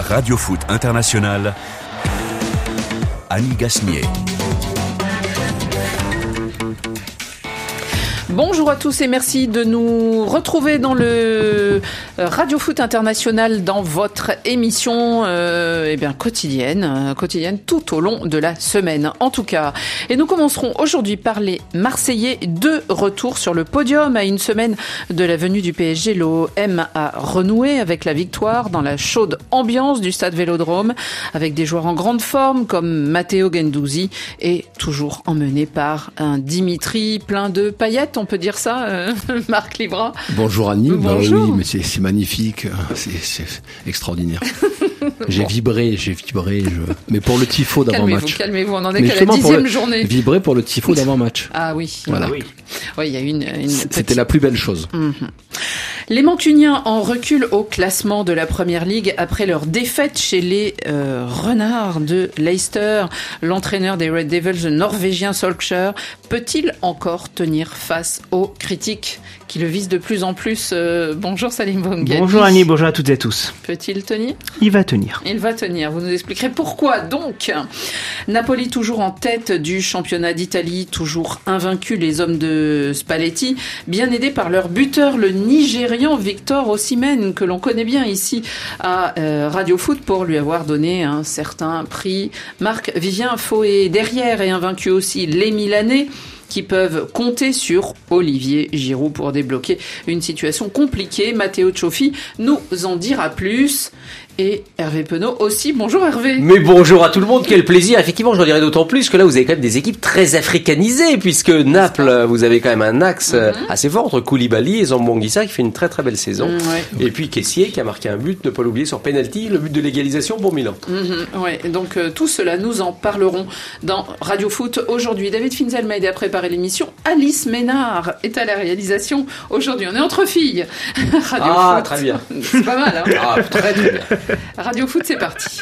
Radio Foot International, Annie Gasnier. Bonjour à tous et merci de nous retrouver dans le Radio Foot International dans votre émission quotidienne tout au long de la semaine en tout cas. Et nous commencerons aujourd'hui par les Marseillais de retour sur le podium à une semaine de la venue du PSG. L'OM a renoué avec la victoire dans la chaude ambiance du stade Vélodrome avec des joueurs en grande forme comme Matteo Guendouzi et toujours emmené par un Dimitri plein de paillettes. On peut dire ça, Marc Libra. Bonjour Annie. Bonjour. Oui, mais c'est magnifique, c'est extraordinaire. J'ai vibré. Mais pour le tifo d'avant-match. Calmez-vous, on en est qu'à la 10e journée. Vibré pour le tifo d'avant-match. Ah oui. Voilà. Oui, il y a une C'était petite... la plus belle chose. Mm-hmm. Les Mancuniens en recul au classement de la Première Ligue après leur défaite chez les Renards de Leicester. L'entraîneur des Red Devils, le Norvégien Solskjaer, peut-il encore tenir face aux critiques qui le visent de plus en plus? Bonjour Salim Bongani. Bonjour Annie, bonjour à toutes et à tous. Peut-il tenir? Il va tenir. Il va tenir. Vous nous expliquerez pourquoi. Donc, Napoli toujours en tête du championnat d'Italie, toujours invaincu, les hommes de Spalletti, bien aidés par leur buteur, le Nigérian Victor Osimhen, que l'on connaît bien ici à Radio Foot pour lui avoir donné un certain prix. Marc-Vivien Foé derrière et invaincu aussi les Milanais, qui peuvent compter sur Olivier Giroud pour débloquer une situation compliquée. Matteo Cioffi nous en dira plus. Et Hervé Penaud aussi. Bonjour Hervé. Mais bonjour à tout le monde, quel plaisir. Effectivement, j'en dirais d'autant plus que là, vous avez quand même des équipes très africanisées, puisque Naples, vous avez quand même un axe assez fort entre Koulibaly et Zambonguissa qui fait une très très belle saison. Ouais. Et puis Kessié qui a marqué un but, ne pas l'oublier, sur penalty, le but de l'égalisation pour Milan. Ouais. Donc tout cela, nous en parlerons dans Radio Foot aujourd'hui. David Finzelmeid a préparé l'émission. Alice Ménard est à la réalisation. Aujourd'hui, on est entre filles. Radio Foot. Très bien. C'est pas mal, hein. Très très bien. Radio Foot, c'est parti.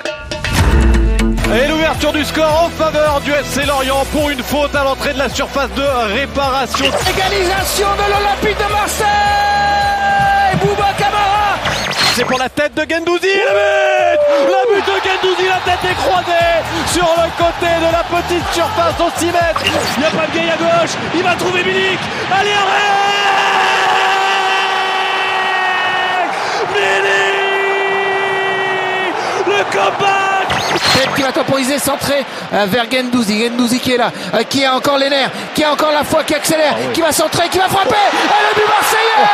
Et l'ouverture du score en faveur du FC Lorient pour une faute à l'entrée de la surface de réparation. Égalisation de l'Olympique de Marseille. Bouba Camara. C'est pour la tête de Guendouzi. Le but de Guendouzi, la tête est croisée sur le côté de la petite surface au 6 mètres. Il n'y a pas de gay à gauche. Il va trouver Milik. Allez, arrête Milik. Le comeback. Tête qui va temporiser, centré vers Guendouzi. Guendouzi qui est là, qui a encore les nerfs, qui a encore la foi, qui accélère, qui va centrer, qui va frapper. Et le but marseillais.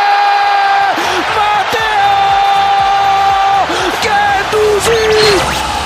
Matteo Guendouzi.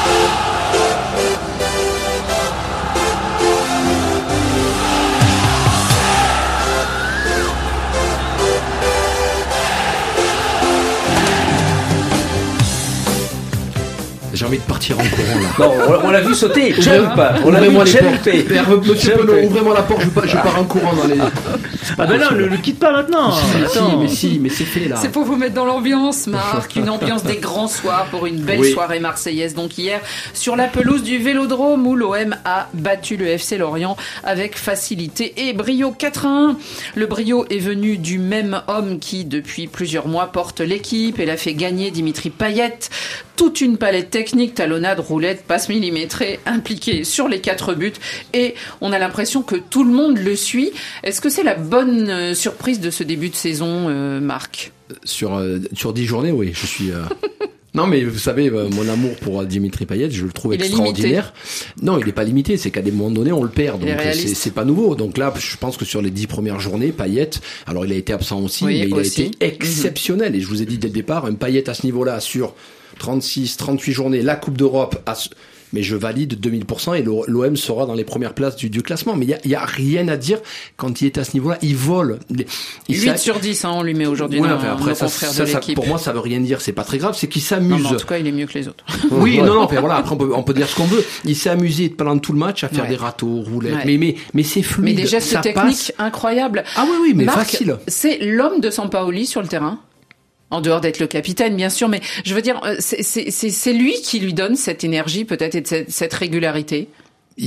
J'ai envie de partir en courant là. Non, on l'a vu sauter. Jump. On l'a vu jumper. Monsieur Penaud, ouvrez-moi la porte, je pars en courant dans les... Ah ben non, le quitte pas maintenant. Mais c'est fait là. C'est pour vous mettre dans l'ambiance, Marc. Une ambiance des grands soirs pour une belle soirée marseillaise. Donc hier, sur la pelouse du Vélodrome où l'OM a battu le FC Lorient avec facilité et brio 4-1. Le brio est venu du même homme qui, depuis plusieurs mois, porte l'équipe et l'a fait gagner, Dimitri Payet. Toute une palette technique, talonnade, roulette, passe millimétrée, impliquée sur les 4 buts. Et on a l'impression que tout le monde le suit. Est-ce que c'est la bonne surprise de ce début de saison, Marc? Sur 10 journées, oui. Je suis... Non, mais vous savez, mon amour pour Dimitri Payet, je le trouve extraordinaire. Non, il n'est pas limité. C'est qu'à des moments donnés, on le perd. Donc, c'est pas nouveau. Donc là, je pense que sur les 10 premières journées, Payet, alors il a été absent aussi, mais il a été exceptionnel. Et je vous ai dit dès le départ, un Payet à ce niveau-là, sur 36, 38 journées, la Coupe d'Europe, mais je valide 2000% et l'OM sera dans les premières places du classement. Mais il y a rien à dire quand il est à ce niveau-là. Il vole. 8 sur 10, on lui met aujourd'hui dans nos confrères de l'équipe. Pour moi, ça veut rien dire. C'est pas très grave. C'est qu'il s'amuse. Non, en tout cas, il est mieux que les autres. Oui, voilà. Après, on peut dire ce qu'on veut. Il s'est amusé pendant tout le match à faire des râteaux, roulettes. Ouais. Mais c'est fluide. Mais des gestes techniques incroyables. Ah oui, mais Marc, facile. C'est l'homme de Sampaoli sur le terrain. En dehors d'être le capitaine, bien sûr, mais je veux dire, c'est lui qui lui donne cette énergie, peut-être, et cette régularité.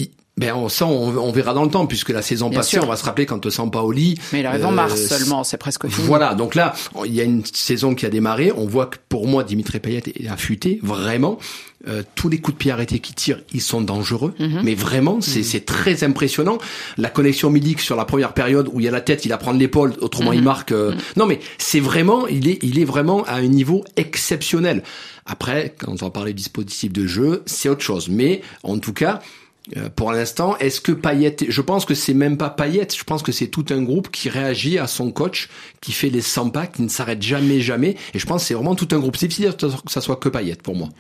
on verra dans le temps, puisque la saison passée, on va se rappeler quand Sampaoli. Mais il arrive en mars seulement, c'est presque fini. Voilà, donc là, il y a une saison qui a démarré. On voit que pour moi, Dimitri Payet est affûté, vraiment. Tous les coups de pied arrêtés qu'il tire, ils sont dangereux. Mais vraiment, c'est très impressionnant. La connexion Milik sur la première période où il y a la tête, il la prend de l'épaule, autrement il marque. Non, mais c'est vraiment, il est vraiment à un niveau exceptionnel. Après, quand on va parler dispositif de jeu, c'est autre chose. Mais en tout cas, pour l'instant, est-ce que Payet, je pense que c'est même pas Payet, je pense que c'est tout un groupe qui réagit à son coach, qui fait les 100 pas, qui ne s'arrête jamais, et je pense que c'est vraiment tout un groupe. C'est difficile que ça soit que Payet pour moi.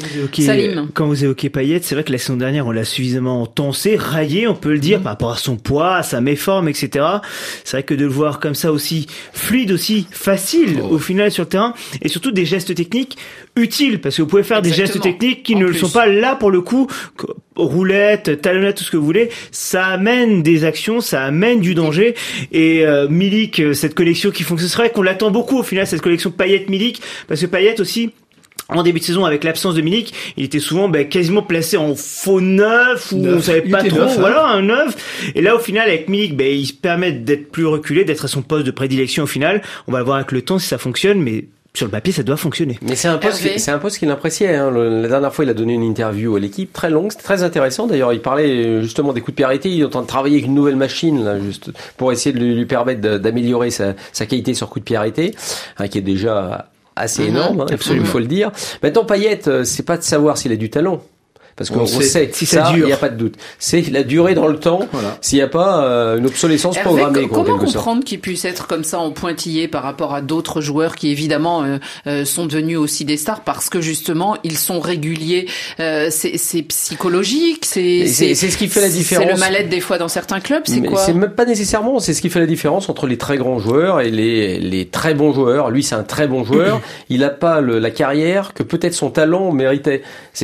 Quand vous évoquez Payet, c'est vrai que la saison dernière, on l'a suffisamment tensé, raillé, on peut le dire, par rapport à son poids, à sa méforme, etc. C'est vrai que de le voir comme ça aussi fluide, aussi facile au final sur le terrain, et surtout des gestes techniques utiles, parce que vous pouvez faire des gestes techniques qui ne le sont pas là pour le coup, roulette, talonnette, tout ce que vous voulez, ça amène des actions, ça amène du danger, et Milik, cette collection qui fonctionne, c'est vrai qu'on l'attend beaucoup au final, cette collection Payet-Milik, parce que Payet aussi, en début de saison, avec l'absence de Milik, il était souvent quasiment placé en faux neuf, où on savait pas trop, un neuf. Et là, au final, avec Milik, il se permet d'être plus reculé, d'être à son poste de prédilection au final. On va voir avec le temps si ça fonctionne, mais sur le papier, ça doit fonctionner. Mais c'est un poste qui l'appréciait. La dernière fois, il a donné une interview à l'équipe très longue, c'était très intéressant. D'ailleurs, il parlait justement des coups de pied arrêtés. Il est en train de travailler avec une nouvelle machine, là, juste pour essayer de lui permettre d'améliorer sa qualité sur coups de pied arrêtés, qui est déjà assez énorme, absolument, il faut le dire. Maintenant, Payet, c'est pas de savoir s'il a du talent. Parce qu'on sait, si ça dure, il n'y a pas de doute. C'est la durée dans le temps, s'il n'y a pas une obsolescence programmée. Comment comprendre qu'il puisse être comme ça en pointillé par rapport à d'autres joueurs qui évidemment sont devenus aussi des stars parce que justement ils sont réguliers. C'est psychologique, c'est ce qui fait la différence. C'est le mal-être des fois dans certains clubs. C'est quoi? C'est même pas nécessairement. C'est ce qui fait la différence entre les très grands joueurs et les très bons joueurs. Lui, c'est un très bon joueur. Il n'a pas la carrière que peut-être son talent méritait.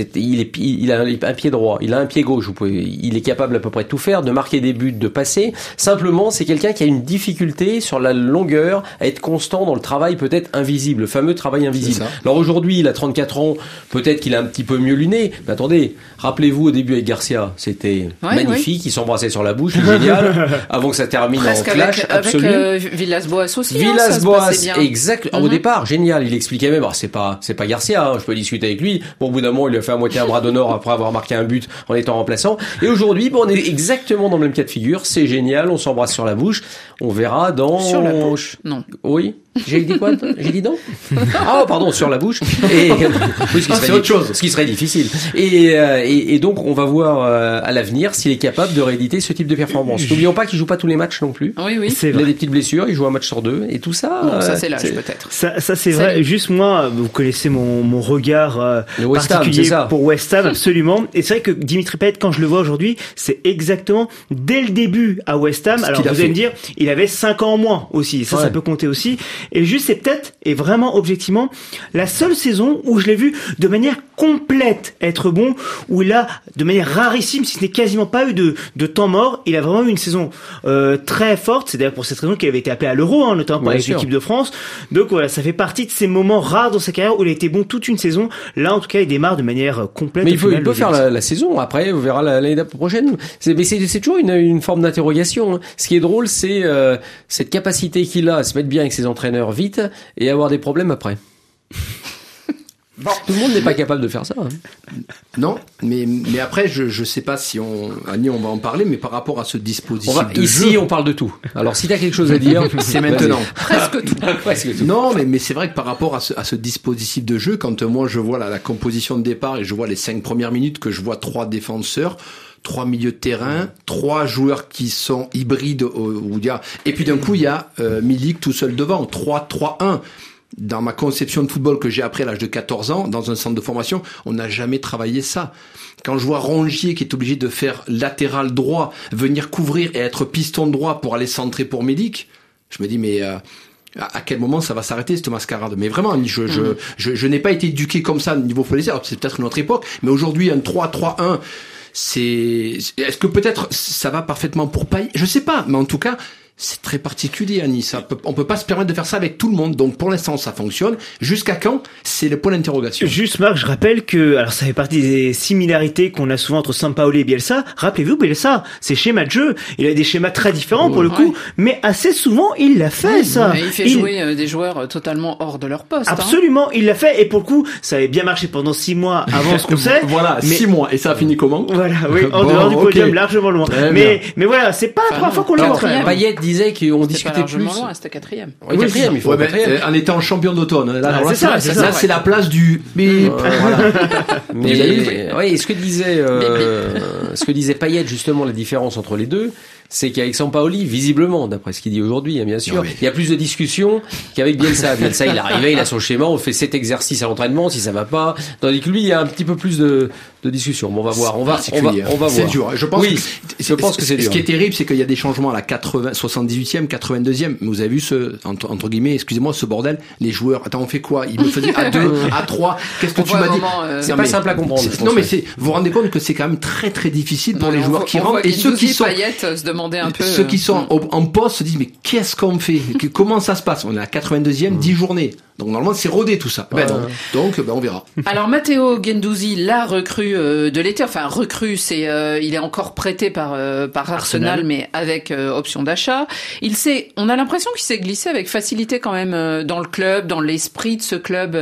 Il a un pied droit, il a un pied gauche, il est capable à peu près de tout faire, de marquer des buts, de passer. Simplement, c'est quelqu'un qui a une difficulté sur la longueur à être constant dans le travail peut-être invisible, le fameux travail invisible. Alors aujourd'hui, il a 34 ans, peut-être qu'il a un petit peu mieux luné. Mais attendez, rappelez-vous au début avec Garcia, c'était magnifique, il s'embrassait sur la bouche, c'est génial, avant que ça termine presque en clash absolu. Avec Villas-Boas aussi. Villas-Boas, exact. Au départ, génial, il expliquait même, c'est pas Garcia, je peux discuter avec lui. Bon, au bout d'un moment, il lui a fait à moitié un bras d'honneur après avoir marqué un but en étant remplaçant. Et aujourd'hui, on est exactement dans le même cas de figure. C'est génial, on s'embrasse sur la bouche. On verra dans... Sur la bouche, non. Oui. J'ai dit quoi? J'ai dit non? Ah, pardon, sur la bouche. Et, oui, c'est autre chose. Ce qui serait difficile. Et donc, on va voir, à l'avenir s'il est capable de rééditer ce type de performance. N'oublions pas qu'il joue pas tous les matchs non plus. Oui. Il a des petites blessures, il joue un match sur deux. Et tout ça. Bon, ça, c'est l'âge, peut-être. Ça, c'est vrai. Juste moi, vous connaissez mon regard, particulier pour West Ham, absolument. Et c'est vrai que Dimitri Payet, quand je le vois aujourd'hui, c'est exactement dès le début à West Ham. Alors, vous allez me dire, il avait 5 ans en moins aussi. Ça peut compter aussi. Et juste, c'est peut-être, et vraiment objectivement, la seule saison où je l'ai vu de manière complète être bon, où il a, de manière rarissime, si ce n'est quasiment pas eu de temps mort, il a vraiment eu une saison très forte. C'est d'ailleurs pour cette raison qu'il avait été appelé à l'Euro, notamment par l'équipe de France. Donc voilà, ça fait partie de ces moments rares dans sa carrière où il a été bon toute une saison. Là, en tout cas, il démarre de manière complète. Mais il peut faire la saison. Après, on verra l'année prochaine. Mais c'est toujours une forme d'interrogation. Ce qui est drôle, c'est cette capacité qu'il a à se mettre bien avec ses entraîneurs vite et avoir des problèmes après. Bon. Tout le monde n'est pas capable de faire ça. Non, mais après, je sais pas si Annie, on va en parler, mais par rapport à ce dispositif ici, jeu, on parle de tout. Alors, si t'as quelque chose à dire, c'est maintenant. Presque tout. Non, mais c'est vrai que par rapport à ce dispositif de jeu, quand moi je vois la composition de départ et je vois les 5 premières minutes, que je vois 3 défenseurs, 3 milieux de terrain, 3 joueurs qui sont hybrides, et puis d'un coup il y a Milik tout seul devant, 3-3-1. Dans ma conception de football que j'ai appris à l'âge de 14 ans, dans un centre de formation, on n'a jamais travaillé ça. Quand je vois Rongier qui est obligé de faire latéral droit, venir couvrir et être piston droit pour aller centrer pour Milik, je me dis mais à quel moment ça va s'arrêter cette mascarade? Mais vraiment, je n'ai pas été éduqué comme ça au niveau football. C'est peut-être une autre époque, mais aujourd'hui un 3-3-1, est-ce que peut-être ça va parfaitement pour Payet? Je sais pas, mais en tout cas, c'est très particulier à Nice. On peut pas se permettre de faire ça avec tout le monde. Donc pour l'instant ça fonctionne. Jusqu'à quand? C'est le point d'interrogation. Juste Marc, je rappelle que alors ça fait partie des similarités qu'on a souvent entre Sampaoli et Bielsa. Rappelez-vous Bielsa, ses schémas de jeu, il a des schémas très différents pour le coup, mais assez souvent il l'a fait ça. Il fait jouer des joueurs totalement hors de leur poste. Absolument, il l'a fait et pour le coup ça avait bien marché pendant 6 mois avant ce qu'on sait. Voilà, 6 mois et ça a fini comment? Voilà, oui, en dehors du podium, largement loin. Mais voilà, c'est pas la première fois qu'on le voit. Payet disait qu'on discutait plus. Loin, c'était 4e. Oui, 4e, il faut 4e. En étant champion d'automne. Là, c'est c'est la place du bip. Mais ce que disait Payet justement, la différence entre les deux, c'est qu'avec Sampaoli, visiblement, d'après ce qu'il dit aujourd'hui, bien sûr, il y a plus de discussions qu'avec Bielsa. Bielsa, il est arrivé, il a son schéma, on fait 7 exercices à l'entraînement, si ça va pas. Tandis que lui, il y a un petit peu plus de discussions. Bon, on va voir, on va voir. C'est dur. Je pense que c'est dur. Ce qui est terrible, c'est qu'il y a des changements à la 78e, 82e. Vous avez vu entre guillemets, excusez-moi, ce bordel, les joueurs. Attends, on fait quoi? Ils me faisaient à 2, à 3. Qu'est-ce que tu m'as dit? C'est pas simple à comprendre. Non, mais vous vous rendez compte que c'est quand même très très difficile pour les joueurs qui rentrent et ceux qui sont ceux qui sont en poste se disent mais qu'est-ce qu'on fait? Comment ça se passe? On est à la 82e, 10 journées. Donc normalement c'est rodé tout ça. Donc on verra. Alors Matteo Guendouzi, la recrue de l'été, enfin recrue, c'est il est encore prêté par Arsenal, mais avec option d'achat. On a l'impression qu'il s'est glissé avec facilité quand même dans le club, dans l'esprit de ce club.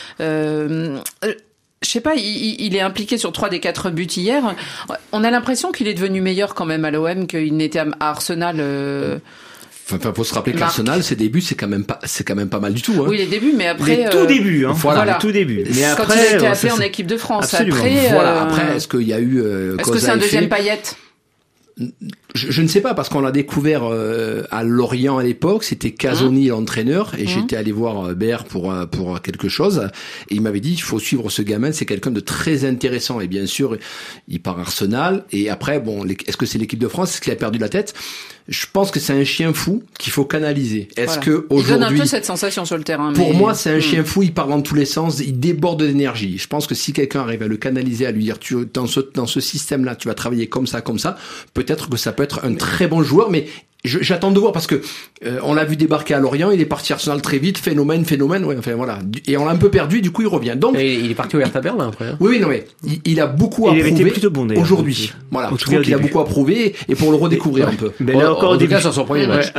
Je sais pas, il est impliqué sur 3 des 4 buts hier. On a l'impression qu'il est devenu meilleur quand même à l'OM qu'il n'était à Arsenal. Enfin, faut se rappeler qu'Arsenal, ses débuts, c'est quand même pas mal du tout, hein. Oui, les débuts, mais après. Les tout débuts, hein. Voilà. Les tout débuts. Mais après. Quand il a été appelé en équipe de France. Absolument. Après, est-ce qu'il y a eu, est-ce que c'est un deuxième Payet? Je ne sais pas, parce qu'on l'a découvert à Lorient à l'époque, c'était Casoni l'entraîneur, et j'étais allé voir BR pour quelque chose, et il m'avait dit il faut suivre ce gamin, c'est quelqu'un de très intéressant, et bien sûr il part Arsenal, et après est-ce que c'est l'équipe de France, est-ce qu'il a perdu la tête? Je pense que c'est un chien fou qu'il faut canaliser. Est-ce que aujourd'hui, il donne un peu cette sensation sur le terrain. Pour moi, c'est un chien fou. Il part dans tous les sens. Il déborde d'énergie. Je pense que si quelqu'un arrive à le canaliser, à lui dire dans ce système-là, tu vas travailler comme ça, peut-être que ça peut être un très bon joueur. Mais j'attends de voir parce que on l'a vu débarquer à Lorient, il est parti à Arsenal très vite, phénomène, ouais, enfin voilà, et on l'a un peu perdu, du coup il revient. Donc et il est parti au Hertha Berlin après. Hein. Oui, non mais il a beaucoup à prouver plutôt bon, aujourd'hui. Voilà, je trouve qu'il a beaucoup à prouver et pour le redécouvrir un peu. Mais là encore au début sur son premier match.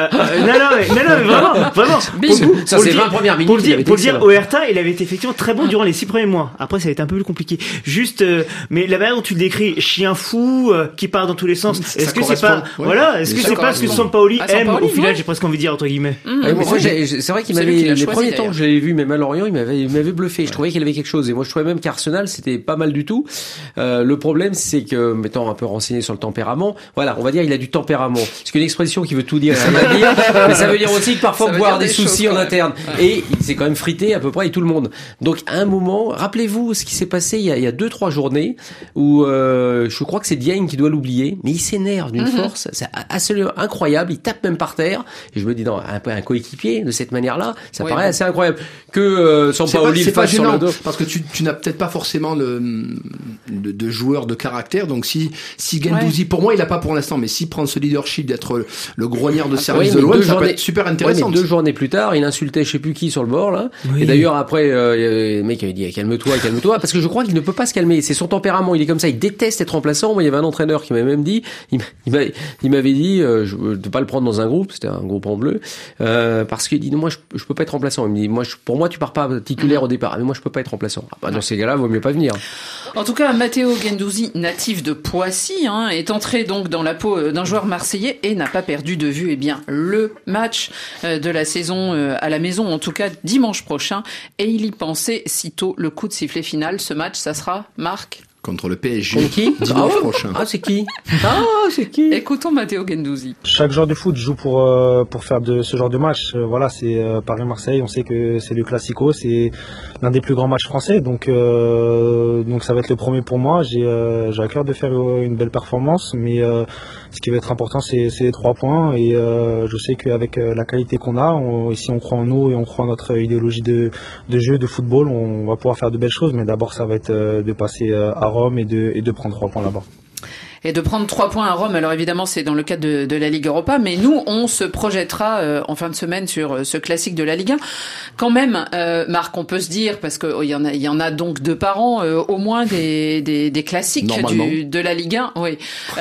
Non, vraiment. Ça c'est 20 premières minutes. Pour le dire, au Hertha, il avait été effectivement très bon durant les 6 premiers mois. Après ça a été un peu plus compliqué. Juste mais la manière dont tu le décris, chien fou qui part dans tous les sens. Est-ce que c'est pas est-ce que c'est pas ce que Sampaoli aime au final, j'ai presque envie de dire entre guillemets. C'est vrai qu'il m'avait les premiers temps que je l'avais vu, même à Lorient, il m'avait bluffé. Je trouvais qu'il avait quelque chose, et moi je trouvais même qu'Arsenal c'était pas mal du tout. Le problème c'est que, m'étant un peu renseigné sur le tempérament, voilà, on va dire il a du tempérament. C'est une expression qui veut tout dire, ça veut dire, mais ça veut dire aussi que parfois on peut avoir des soucis en interne. Et il s'est quand même frité à peu près avec tout le monde. Donc à un moment, rappelez-vous ce qui s'est passé il y a 2-3 journées où je crois que c'est Diagne qui doit l'oublier, mais il s'énerve d'une force, c'est absolument incroyable. Il tape même par terre. Et je me dis, non, un coéquipier de cette manière-là, ça paraît assez incroyable. Que Sampaoli le fasse sur le dos. Parce que tu n'as peut-être pas forcément de joueur de caractère. Donc si Guendouzi, pour moi, il a pas pour l'instant, mais s'il prend ce leadership d'être le grognard de service de l'OM, ça peut être super intéressant. Mais 2 journées plus tard, il insultait je sais plus qui sur le bord, là. Oui. Et d'ailleurs, après, le mec avait dit, calme-toi, parce que je crois qu'il ne peut pas se calmer. C'est son tempérament. Il est comme ça. Il déteste être remplaçant. Moi, il y avait un entraîneur qui m'avait même dit, il m'avait dit, de pas le prendre dans un groupe. C'était un groupe en bleu, parce qu'il dit, non, moi, je peux pas être remplaçant. Il me dit, pour moi, tu pars pas titulaire au départ. Mais moi, je peux pas être remplaçant. Dans ces cas-là, vaut mieux pas venir. En tout cas, Matteo Guendouzi, natif de Poissy, est entré donc dans la peau d'un joueur marseillais et n'a pas perdu de vue, le match de la saison à la maison, en tout cas dimanche prochain. Et il y pensait sitôt le coup de sifflet final. Ce match, ça sera, Marc? Contre le PSG. Contre qui? Dimanche prochain. C'est qui? C'est qui? Écoutons Matteo Guendouzi. Chaque joueur de foot joue pour faire de ce genre de match. Voilà, c'est Paris-Marseille. On sait que c'est le Classico, c'est l'un des plus grands matchs français. Donc ça va être le premier pour moi. J'ai à cœur de faire une belle performance, mais ce qui va être important, c'est les 3 points. Et je sais qu'avec la qualité qu'on a, si on croit en nous et on croit en notre idéologie de jeu, de football, on va pouvoir faire de belles choses. Mais d'abord, ça va être de passer à Rome et de prendre 3 points là-bas. Et de prendre 3 points à Rome, alors évidemment c'est dans le cadre de la Ligue Europa, mais nous on se projettera en fin de semaine sur ce classique de la Ligue 1. Quand même, Marc, on peut se dire, parce que il y en a donc 2 par an, au moins des classiques de la Ligue 1. Oui.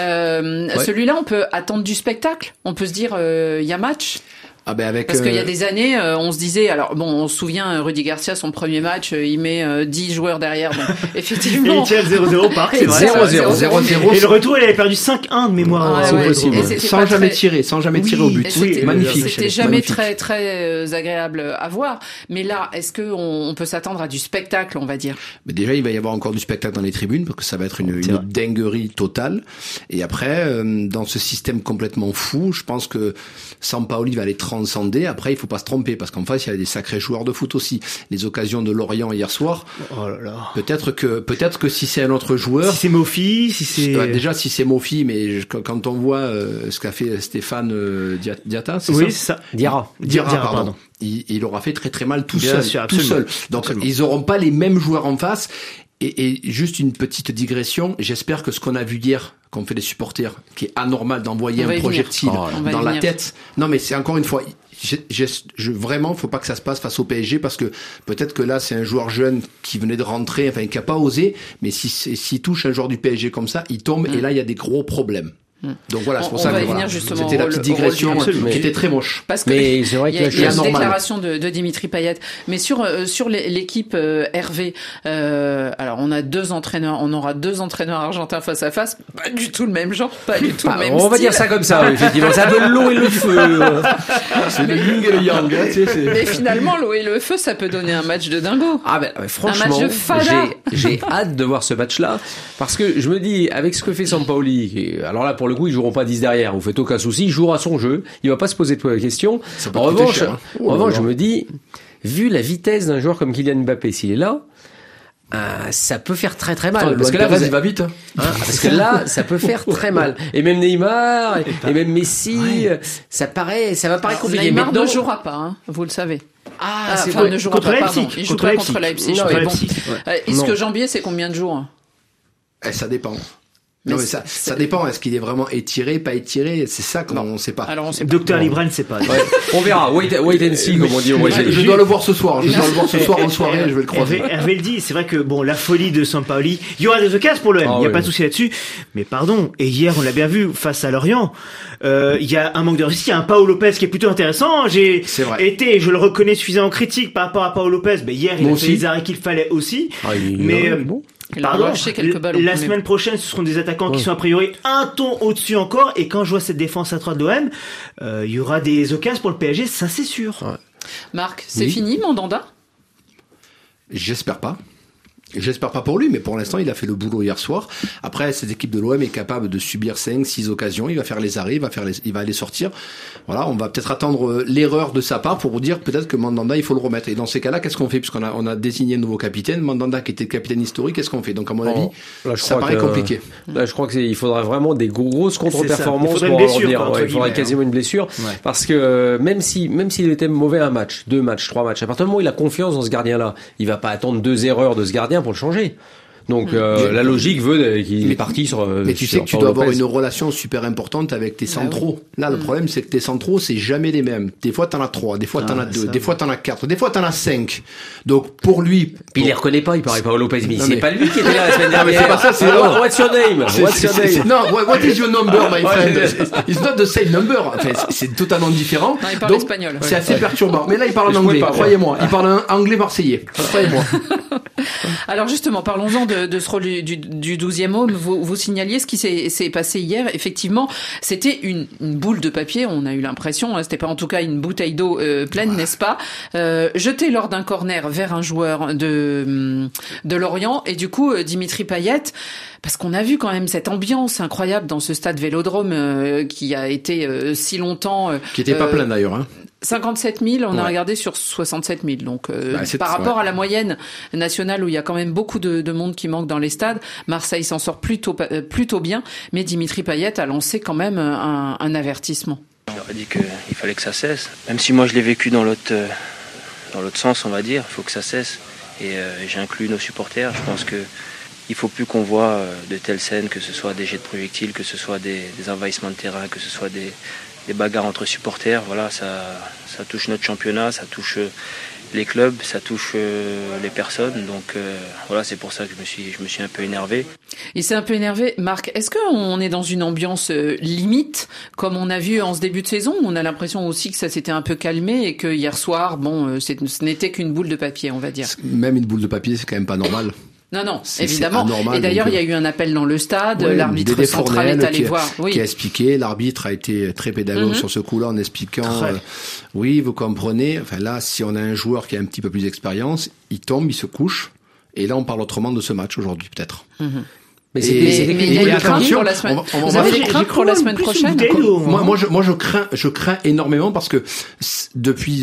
Celui-là, on peut attendre du spectacle. On peut se dire, il y a match. Parce qu'il y a des années, on se disait, alors bon, on se souvient, Rudy Garcia, son premier match, il met 10 joueurs derrière, donc effectivement. Et il tient 0-0 par, c'est vrai. 0-0. Et le retour, il avait perdu 5-1 de mémoire. C'est possible. Sans jamais tirer au but. Oui, magnifique. C'était jamais très, très agréable à voir. Mais là, est-ce que on peut s'attendre à du spectacle, on va dire? Mais déjà, il va y avoir encore du spectacle dans les tribunes, parce que ça va être une dinguerie totale. Et après, dans ce système complètement fou, je pense que Sampaoli va aller transcender. Après, il faut pas se tromper, parce qu'en face, il y a des sacrés joueurs de foot aussi. Les occasions de Lorient hier soir. Oh là là. Peut-être que si c'est un autre joueur. Si c'est Mofi, si c'est. Déjà, si c'est Mofi, mais quand on voit ce qu'a fait Stéphane Diatta, c'est ça? Oui, c'est ça. Diarra, pardon. Il aura fait très très mal tout Bien seul. Sûr, tout seul. Donc, ils auront pas les mêmes joueurs en face. Et juste une petite digression, j'espère que ce qu'on a vu hier, qu'ont fait les supporters, qui est anormal d'envoyer un projectile dans la tête. Non, mais c'est encore une fois, vraiment, faut pas que ça se passe face au PSG, parce que peut-être que là, c'est un joueur jeune qui venait de rentrer, enfin, qui a pas osé, mais s'il touche un joueur du PSG comme ça, il tombe, et là, il y a des gros problèmes. Donc voilà, c'est pour ça que c'était la petite digression qui était très moche. Parce que il y a une déclaration de Dimitri Payet. Mais sur l'équipe Hervé, alors on a 2 entraîneurs, on aura 2 entraîneurs argentins face à face, pas du tout le même genre, pas du tout le même style. On va dire ça comme ça, effectivement. C'est un peu l'eau et le feu. C'est le yin et le yang. Mais finalement, l'eau et le feu, ça peut donner un match de dingo. Franchement, un match de fada. J'ai hâte de voir ce match-là, parce que je me dis, avec ce que fait Sampaoli, alors là, pour le coup, ils joueront pas 10 derrière. Vous faites aucun souci. Il jouera son jeu. Il va pas se poser de questions. En revanche, je me dis, vu la vitesse d'un joueur comme Kylian Mbappé, s'il est là, ça peut faire très très mal. Parce que là, il va vite. Parce que là, ça peut faire très mal. Et même Neymar, et même Messi, ça va paraître compliqué. Neymar ne jouera pas, vous le savez. Ne jouera contre pas, Leipzig. Il joue pas contre Leipzig. Est-ce que Jambier, c'est combien de jours? Ça dépend. Non, mais ça dépend. Est-ce qu'il est vraiment étiré, pas étiré? C'est ça qu'on sait pas. Alors, on sait pas. Docteur Libran ne sait pas. On verra. Wait and see, comme on dit au Brésil. Je dois le voir ce soir. En soirée, je vais le croiser. Hervé le dit, c'est vrai que, la folie de Sampaoli, il y aura des occasions pour l'OM. Il n'y a pas de souci là-dessus. Mais pardon. Et hier, on l'a bien vu, face à Lorient, il y a un manque de réussite. Il y a un Paolo Lopez qui est plutôt intéressant. J'ai été, je le reconnais, suffisamment critique par rapport à Paolo Lopez. Mais hier, il a fait les arrêts qu'il fallait aussi. Mais, pardon, la semaine prochaine, ce seront des attaquants qui sont a priori un ton au-dessus encore. Et quand je vois cette défense à 3 de l'OM, il y aura des occasions pour le PSG, ça c'est sûr. Marc, c'est fini Mandanda? J'espère pas. J'espère pas pour lui, mais pour l'instant, il a fait le boulot hier soir. Après, cette équipe de l'OM est capable de subir 5-6 occasions. Il va faire les arrêts, il va les sortir. Voilà, on va peut-être attendre l'erreur de sa part pour vous dire peut-être que Mandanda, il faut le remettre. Et dans ces cas-là, qu'est-ce qu'on fait? Puisqu'on a désigné un nouveau capitaine, Mandanda qui était capitaine historique, qu'est-ce qu'on fait? Donc, à mon avis, ça paraît compliqué. Là, je crois qu'il faudra vraiment des grosses contre-performances pour revenir. Il faudrait quasiment une blessure. Parce que même s'il était mauvais un match, 2 matchs, 3 matchs, à partir du moment où il a confiance dans ce gardien-là, il va pas attendre 2 erreurs de ce gardien pour le changer. Donc la logique veut qu'il est parti sur. Mais tu sais que tu dois avoir une relation super importante avec tes centraux. Là, le problème, c'est que tes centraux, c'est jamais les mêmes. Des fois, t'en as 3, des fois, t'en as 2, des fois, t'en as 4, des fois, t'en as 5. Donc pour lui, il les reconnaît pas. Il paraît pas Lopez, mais c'est pas lui qui était là la semaine dernière. C'est pas ça. C'est what's your name? Non, what is your number, my friend? It's not the same number. Enfin, c'est totalement différent. Non, il parle espagnol. C'est assez perturbant. Mais là, il parle en anglais. Croyez-moi, il parle en anglais marseillais. Croyez-moi. Alors justement, parlons-en de ce rôle du 12e homme. Vous signaliez ce qui s'est passé hier. Effectivement, c'était une boule de papier. On a eu l'impression, c'était pas en tout cas une bouteille d'eau pleine, n'est-ce pas, jetée lors d'un corner vers un joueur de Lorient. Et du coup, Dimitri Payet, parce qu'on a vu quand même cette ambiance incroyable dans ce stade Vélodrome qui a été si longtemps... qui était pas plein d'ailleurs, hein. 57 000, on a regardé sur 67 000. Donc, par rapport à la moyenne nationale où il y a quand même beaucoup de monde qui manque dans les stades, Marseille s'en sort plutôt bien. Mais Dimitri Payet a lancé quand même un avertissement. On aurait dit qu'il fallait que ça cesse. Même si moi je l'ai vécu dans l'autre sens, on va dire, il faut que ça cesse. Et j'ai inclus nos supporters. Je pense que il faut plus qu'on voit de telles scènes, que ce soit des jets de projectiles, que ce soit des envahissements de terrain, que ce soit des bagarres entre supporters. Voilà, ça touche notre championnat, ça touche les clubs, ça touche les personnes. Donc voilà, c'est pour ça que je me suis un peu énervé. Il s'est un peu énervé. Marc, est-ce qu'on est dans une ambiance limite, comme on a vu en ce début de saison? On a l'impression aussi que ça s'était un peu calmé et que hier soir, ce n'était qu'une boule de papier, on va dire. Même une boule de papier, c'est quand même pas normal. Non, évidemment. Et d'ailleurs, il y a eu un appel dans le stade. L'arbitre central est allé voir. Oui. Qui a expliqué. L'arbitre a été très pédagogue sur ce coup-là en expliquant. Oui, vous comprenez. Enfin là, si on a un joueur qui a un petit peu plus d'expérience, il tombe, il se couche. Et là, on parle autrement de ce match aujourd'hui, peut-être. Mais attention, vous avez des craintes pour la semaine prochaine? Moi, je crains énormément parce que depuis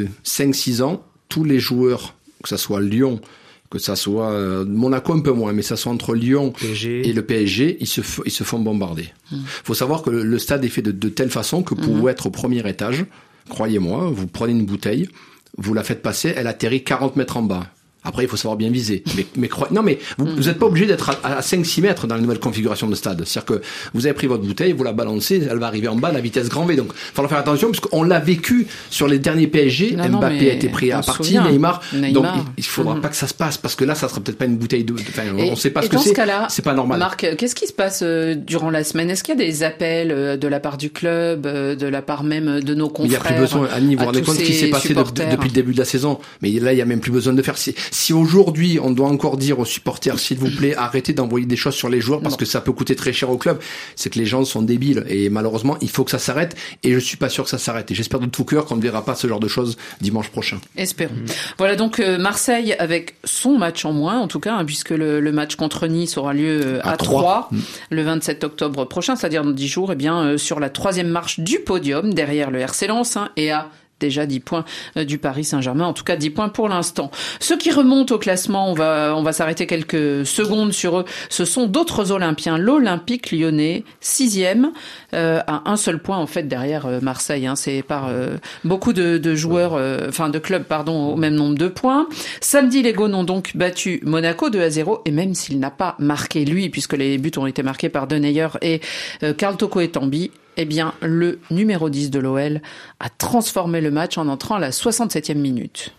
5-6 ans, tous les joueurs, que ça soit Lyon, que ça soit Monaco un peu moins, mais ça soit entre Lyon et le PSG, ils se font bombarder. Faut savoir que le stade est fait de telle façon que pour vous être au premier étage, croyez-moi, vous prenez une bouteille, vous la faites passer, elle atterrit 40 mètres en bas. Après, il faut savoir bien viser. Mais vous êtes pas obligé d'être à 5-6 mètres dans la nouvelle configuration de stade. C'est-à-dire que vous avez pris votre bouteille, vous la balancez, elle va arriver en bas à la vitesse grand V. Donc, il va falloir faire attention parce qu'on l'a vécu sur les derniers PSG. Mbappé a été pris à partie, Neymar. Donc, il faudra pas que ça se passe parce que là, ça sera peut-être pas une bouteille de, on sait pas ce que c'est. C'est pas normal. Marc, qu'est-ce qui se passe durant la semaine? Est-ce qu'il y a des appels de la part du club, de la part même de nos confrères? Il y a plus besoin, Annie, vous vous rendez compte ce qui s'est passé depuis le début de la saison. Mais là, il y a même plus besoin de faire. Si aujourd'hui, on doit encore dire aux supporters, s'il vous plaît, arrêtez d'envoyer des choses sur les joueurs parce que ça peut coûter très cher au club. C'est que les gens sont débiles et malheureusement, il faut que ça s'arrête et je suis pas sûr que ça s'arrête. Et j'espère de tout cœur qu'on ne verra pas ce genre de choses dimanche prochain. Espérons. Voilà donc Marseille avec son match en moins, en tout cas, puisque le match contre Nice aura lieu à 3 le 27 octobre prochain, c'est-à-dire dans 10 jours, sur la 3e marche du podium derrière le RC Lens et à déjà 10 points du Paris Saint-Germain, en tout cas 10 points pour l'instant. Ceux qui remontent au classement, on va s'arrêter quelques secondes sur eux, ce sont d'autres Olympiens. L'Olympique Lyonnais, 6e, à un seul point en fait derrière Marseille. C'est par beaucoup de joueurs, de clubs, au même nombre de points. Samedi, les Gaunes ont donc battu Monaco 2-0, et même s'il n'a pas marqué lui, puisque les buts ont été marqués par Denayer et Karl Toko Ekambi, le numéro 10 de l'OL a transformé le match en entrant à la 67e minute.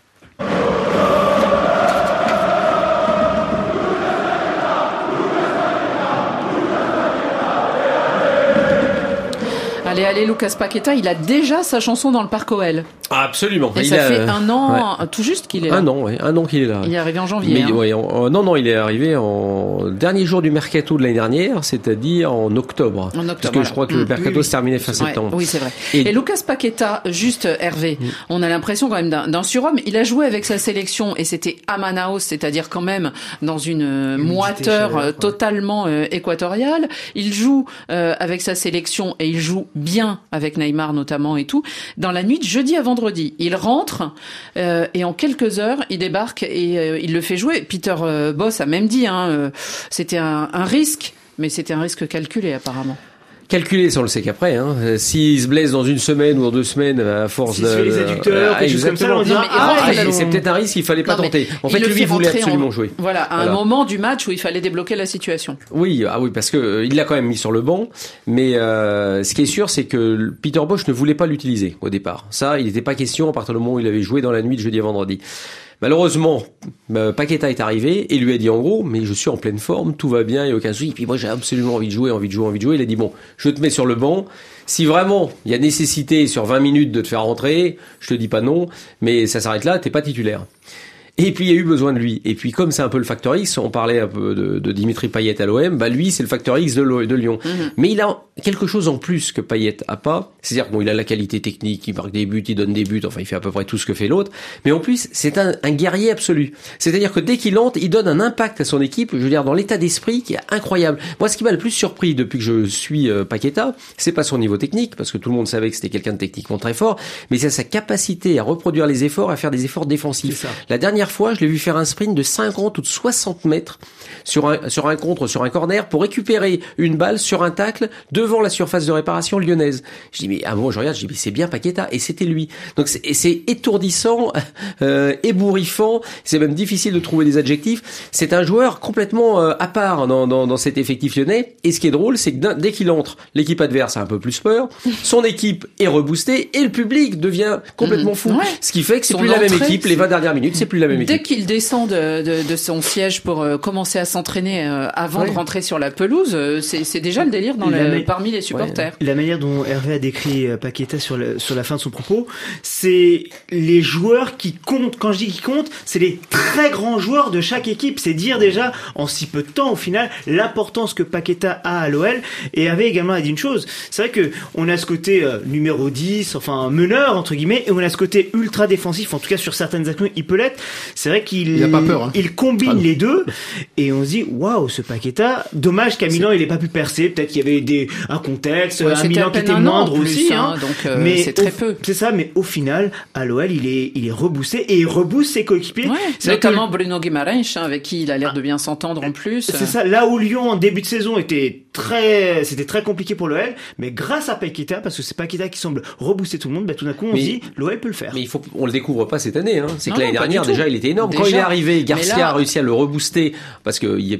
Allez, Lucas Paqueta, il a déjà sa chanson dans le Parc OL. Absolument. Et ça fait un an, tout juste qu'il est là. Un an qu'il est là. Il est arrivé en janvier. Mais, il est arrivé en dernier jour du mercato de l'année dernière, c'est-à-dire en octobre. Parce que je crois que le mercato se terminait fin septembre. Oui, c'est vrai. Et Lucas Paqueta, juste Hervé, on a l'impression quand même d'un surhomme. Il a joué avec sa sélection et c'était à Manaus, c'est-à-dire quand même dans une moiteur totalement équatoriale. Il joue avec sa sélection et il joue bien avec Neymar notamment et tout. Dans la nuit de jeudi à vendredi, il rentre et en quelques heures, il débarque et il le fait jouer. Peter Bosz a même dit, c'était un risque, mais c'était un risque calculé apparemment. Calculé, ça on le sait qu'après. S'il se blesse dans une semaine ou dans 2 semaines à force de... les adducteurs, quelque chose comme ça, on dit c'est peut-être un risque, il fallait pas tenter. En fait, lui, il voulait absolument jouer. Voilà, à un moment du match où il fallait débloquer la situation. Oui, parce que il l'a quand même mis sur le banc. Mais ce qui est sûr, c'est que Peter Bosz ne voulait pas l'utiliser au départ. Ça, il n'était pas question à partir du moment où il avait joué dans la nuit de jeudi à vendredi. Malheureusement, Paqueta est arrivé et lui a dit en gros, mais je suis en pleine forme, tout va bien, il n'y a aucun souci. Et puis moi, j'ai absolument envie de jouer. Il a dit bon, je te mets sur le banc. Si vraiment il y a nécessité sur 20 minutes de te faire rentrer, je te dis pas non, mais ça s'arrête là, t'es pas titulaire. Et puis il y a eu besoin de lui. Et puis comme c'est un peu le facteur X, on parlait un peu de Dimitri Payet à l'OM, lui c'est le facteur X de Lyon. Mais il a quelque chose en plus que Payet a pas. C'est-à-dire il a la qualité technique, il marque des buts, il donne des buts, enfin il fait à peu près tout ce que fait l'autre. Mais en plus c'est un guerrier absolu. C'est-à-dire que dès qu'il entre, il donne un impact à son équipe, je veux dire dans l'état d'esprit qui est incroyable. Moi ce qui m'a le plus surpris depuis que je suis Paqueta, c'est pas son niveau technique, parce que tout le monde savait que c'était quelqu'un de techniquement très fort, mais c'est sa capacité à reproduire les efforts, à faire des efforts défensifs. La dernière dernière fois, je l'ai vu faire un sprint de 50 ou de 60 mètres sur un contre, sur un corner, pour récupérer une balle sur un tacle devant la surface de réparation lyonnaise. Je dis, mais je regarde, mais c'est bien Paqueta, et c'était lui. Donc c'est étourdissant, ébouriffant, c'est même difficile de trouver des adjectifs. C'est un joueur complètement à part dans cet effectif lyonnais, et ce qui est drôle, c'est que dès qu'il entre, l'équipe adverse a un peu plus peur, son équipe est reboostée, et le public devient complètement fou. Ouais. Ce qui fait que c'est plus la même équipe, les 20 dernières minutes, c'est plus la même équipe. Dès qu'il descend de son siège pour commencer à s'entraîner avant de rentrer sur la pelouse, c'est déjà le délire parmi les supporters. La manière dont Hervé a décrit Paqueta sur la fin de son propos, c'est les joueurs qui comptent. Quand je dis qui comptent, c'est les très grands joueurs de chaque équipe. C'est dire déjà en si peu de temps au final l'importance que Paqueta a à l'OL. Et Hervé également a dit une chose, c'est vrai que on a ce côté numéro 10, enfin meneur entre guillemets, et on a ce côté ultra défensif, en tout cas sur certaines actions il peut l'être. C'est vrai qu'il a pas peur, hein. Il combine les deux, et on se dit waouh, ce Paqueta, dommage qu'à Milan il ait pas pu percer, peut-être qu'il y avait un contexte, un Milan qui était moindre aussi, donc mais c'est très peu. C'est ça, mais au final à l'OL il est reboosté, et il rebooste ses coéquipiers, notamment Bruno Guimaraes, avec qui il a l'air de bien s'entendre en plus. C'est ça, là où Lyon en début de saison c'était très compliqué pour l'OL, mais grâce à Paqueta, parce que c'est Paqueta qui semble rebooster tout le monde, tout d'un coup on se dit l'OL peut le faire. Mais on le découvre pas cette année, hein. C'est que l'année dernière déjà il était énorme. Quand il est arrivé, Garcia a réussi à le rebooster, parce que il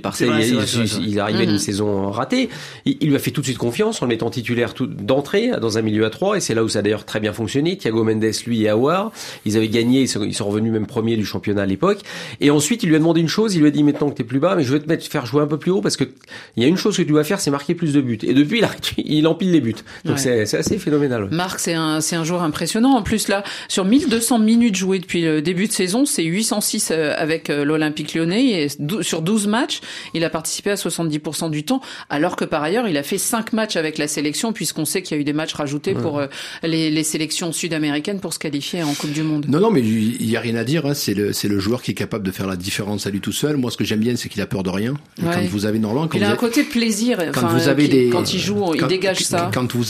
est arrivé d'une saison ratée. Il lui a fait tout de suite confiance en le mettant titulaire d'entrée dans un milieu à 3, et c'est là où ça a d'ailleurs très bien fonctionné. Thiago Mendes, lui et Aouar, ils avaient gagné, ils sont revenus même premiers du championnat à l'époque. Et ensuite il lui a demandé une chose, il lui a dit maintenant que t'es plus bas, mais je vais te faire jouer un peu plus haut, parce que il y a une chose que tu dois faire, c'est marquer plus de buts. Et depuis il empile les buts. Donc c'est assez phénoménal. Marc, c'est un joueur impressionnant. En plus là, sur 1200 minutes jouées depuis le début de saison, c'est 806 avec l'Olympique Lyonnais, et sur 12 matchs, il a participé à 70% du temps, alors que par ailleurs, il a fait 5 matchs avec la sélection, puisqu'on sait qu'il y a eu des matchs rajoutés pour les sélections sud-américaines pour se qualifier en Coupe du Monde. Non, mais il y a rien à dire, hein. C'est le joueur qui est capable de faire la différence à lui tout seul. Moi, ce que j'aime bien, c'est qu'il a peur de rien. Et quand vous avez normalement, il a un côté plaisir. Quand il joue, il dégage ça.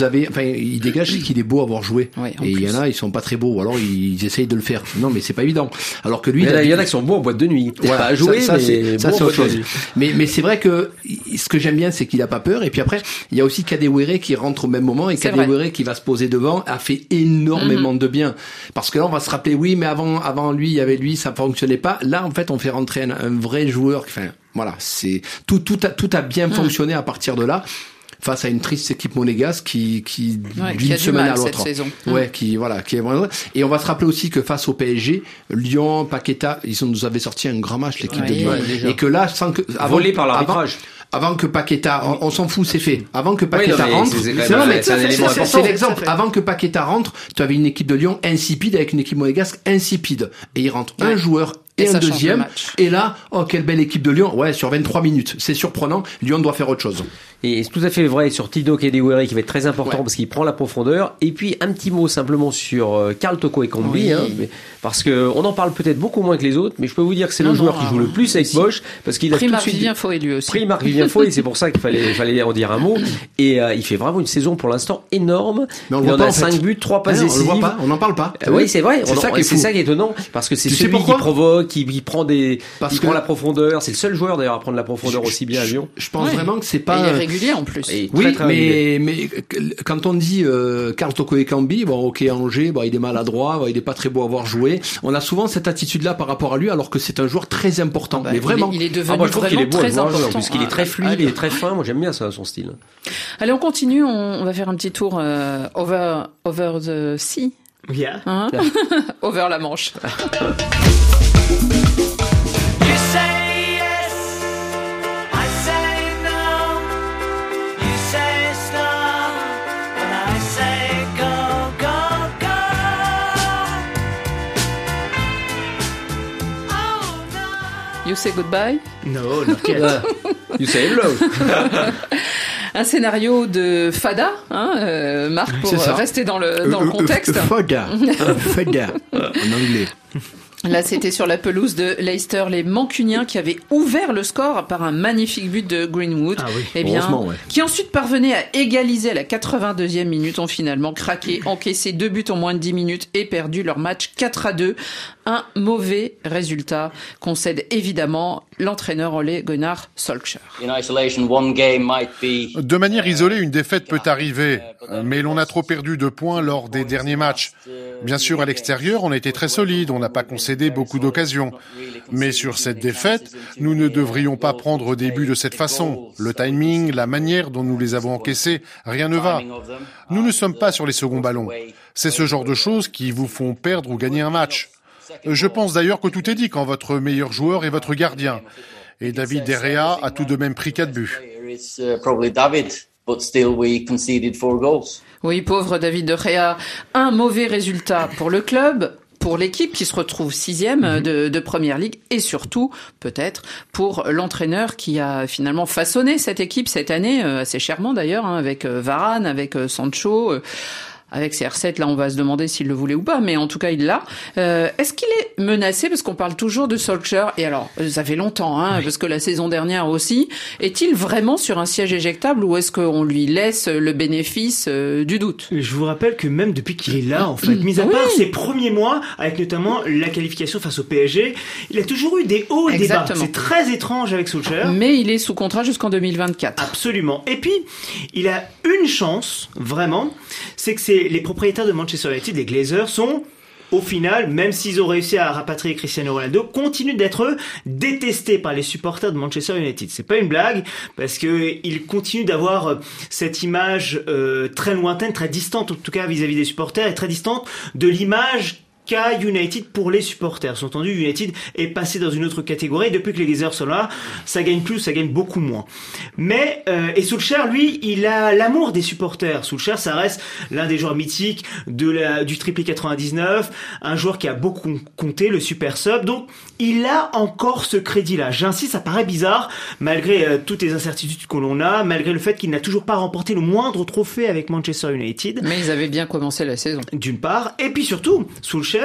Il dégage qu'il est beau à avoir joué. Et il y en a, ils sont pas très beaux, ou alors ils essayent de le faire. Non, mais c'est pas évident. Alors que lui, il y en a qui sont beaux en boîte de nuit. Pas à jouer, c'est autre chose. Mais c'est vrai que ce que j'aime bien, c'est qu'il a pas peur. Et puis après, il y a aussi Kadewere qui rentre au même moment, et Kadewere qui va se poser devant a fait énormément de bien. Parce que là, on va se rappeler, oui, mais avant lui, il y avait lui, ça fonctionnait pas. Là, en fait, on fait rentrer un vrai joueur. Enfin, voilà, c'est tout a bien fonctionné à partir de là. Face à une triste équipe monégasque qui d'une semaine à l'autre. Et on va se rappeler aussi que face au PSG, Lyon, Paqueta, nous avaient sorti un grand match, l'équipe de Lyon. Et que là, volé par l'arbitrage. Avant que Paqueta, on s'en fout, c'est fait. Avant que Paqueta rentre, c'est l'exemple. Avant que Paqueta rentre, tu avais une équipe de Lyon insipide avec une équipe monégasque insipide. Et il rentre un joueur et un deuxième. Et là, quelle belle équipe de Lyon. Ouais, sur 23 minutes. C'est surprenant. Lyon doit faire autre chose. Et c'est tout à fait vrai sur Tino Kadewere, qui va être très important parce qu'il prend la profondeur. Et puis un petit mot simplement sur Karl Toko Ekambi, parce que on en parle peut-être beaucoup moins que les autres, mais je peux vous dire que c'est le joueur qui joue le plus avec Bosch, parce qu'il a tout de suite Vivien Foé lui aussi. Pris Marc-Vivien Foé, c'est pour ça qu'il fallait en dire un mot. Et il fait vraiment une saison pour l'instant énorme. Mais il en a 5 buts, 3 passes décisives. On le voit pas, on n'en parle pas. Oui, c'est vrai. C'est ça qui est étonnant, parce que c'est celui qui provoque, qui prend prend la profondeur. C'est le seul joueur d'ailleurs à prendre la profondeur aussi bien à Lyon. Je pense vraiment que c'est pas. Il est régulier en plus. Oui, mais quand on dit Karl Toko Ekambi, Angers, il est maladroit, il est pas très beau à voir jouer. On a souvent cette attitude-là par rapport à lui, alors que c'est un joueur très important. Mais vraiment, il est devenu vraiment très important. Puisqu'il est très fluide, il est très fin. Moi, j'aime bien ça, son style. Allez, on continue. On va faire un petit tour over the sea. Yeah. Over la Manche. You say goodbye? No, not yet. You say hello. Un scénario de Fada, Marc, pour rester dans le contexte. Fada, en anglais. Là, c'était sur la pelouse de Leicester, les Mancuniens qui avaient ouvert le score par un magnifique but de Greenwood. Ah oui. Eh bien, qui ensuite parvenait à égaliser à la 82e minute, ont finalement craqué, encaissé 2 buts en moins de 10 minutes et perdu leur match 4-2. Un mauvais résultat concède évidemment l'entraîneur Ole Gunnar Solskjaer. De manière isolée, une défaite peut arriver, mais l'on a trop perdu de points lors des derniers matchs. Bien sûr, à l'extérieur, on a été très solide, on n'a pas concédé beaucoup d'occasions. Mais sur cette défaite, nous ne devrions pas prendre des buts de cette façon. Le timing, la manière dont nous les avons encaissés, rien ne va. Nous ne sommes pas sur les seconds ballons. C'est ce genre de choses qui vous font perdre ou gagner un match. Je pense d'ailleurs que tout est dit quand votre meilleur joueur est votre gardien. Et David De Gea a tout de même pris 4 buts. Oui, pauvre David De Gea. Un mauvais résultat pour le club, pour l'équipe qui se retrouve 6e de Première Ligue et surtout, peut-être, pour l'entraîneur qui a finalement façonné cette équipe cette année, assez chèrement d'ailleurs, avec Varane, avec Sancho. Avec CR7, là, on va se demander s'il le voulait ou pas, mais en tout cas, il l'a. Est-ce qu'il est menacé, parce qu'on parle toujours de Solskjaer, et alors, ça fait longtemps, parce que la saison dernière aussi, est-il vraiment sur un siège éjectable ou est-ce qu'on lui laisse le bénéfice du doute? Je vous rappelle que même depuis qu'il est là, en fait, mis à part ses premiers mois, avec notamment la qualification face au PSG, il a toujours eu des hauts et des bas. C'est très étrange avec Solskjaer. Mais il est sous contrat jusqu'en 2024. Absolument. Et puis, il a une chance, vraiment, c'est que les propriétaires de Manchester United, les Glazers, sont, au final, même s'ils ont réussi à rapatrier Cristiano Ronaldo, continuent d'être détestés par les supporters de Manchester United. C'est pas une blague, parce que ils continuent d'avoir cette image très lointaine, très distante, en tout cas vis-à-vis des supporters, et très distante de l'image qu'a United pour les supporters. Sous-entendu, United est passé dans une autre catégorie. Depuis que les Glazers sont là, ça gagne plus, ça gagne beaucoup moins. Mais et Solskjaer, lui, il a l'amour des supporters. Solskjaer, ça reste l'un des joueurs mythiques du triplé 99, un joueur qui a beaucoup compté, le super sub. Donc, il a encore ce crédit-là. J'insiste, ça paraît bizarre, malgré toutes les incertitudes que l'on a, malgré le fait qu'il n'a toujours pas remporté le moindre trophée avec Manchester United. Mais ils avaient bien commencé la saison. D'une part, et puis surtout, Solskjaer,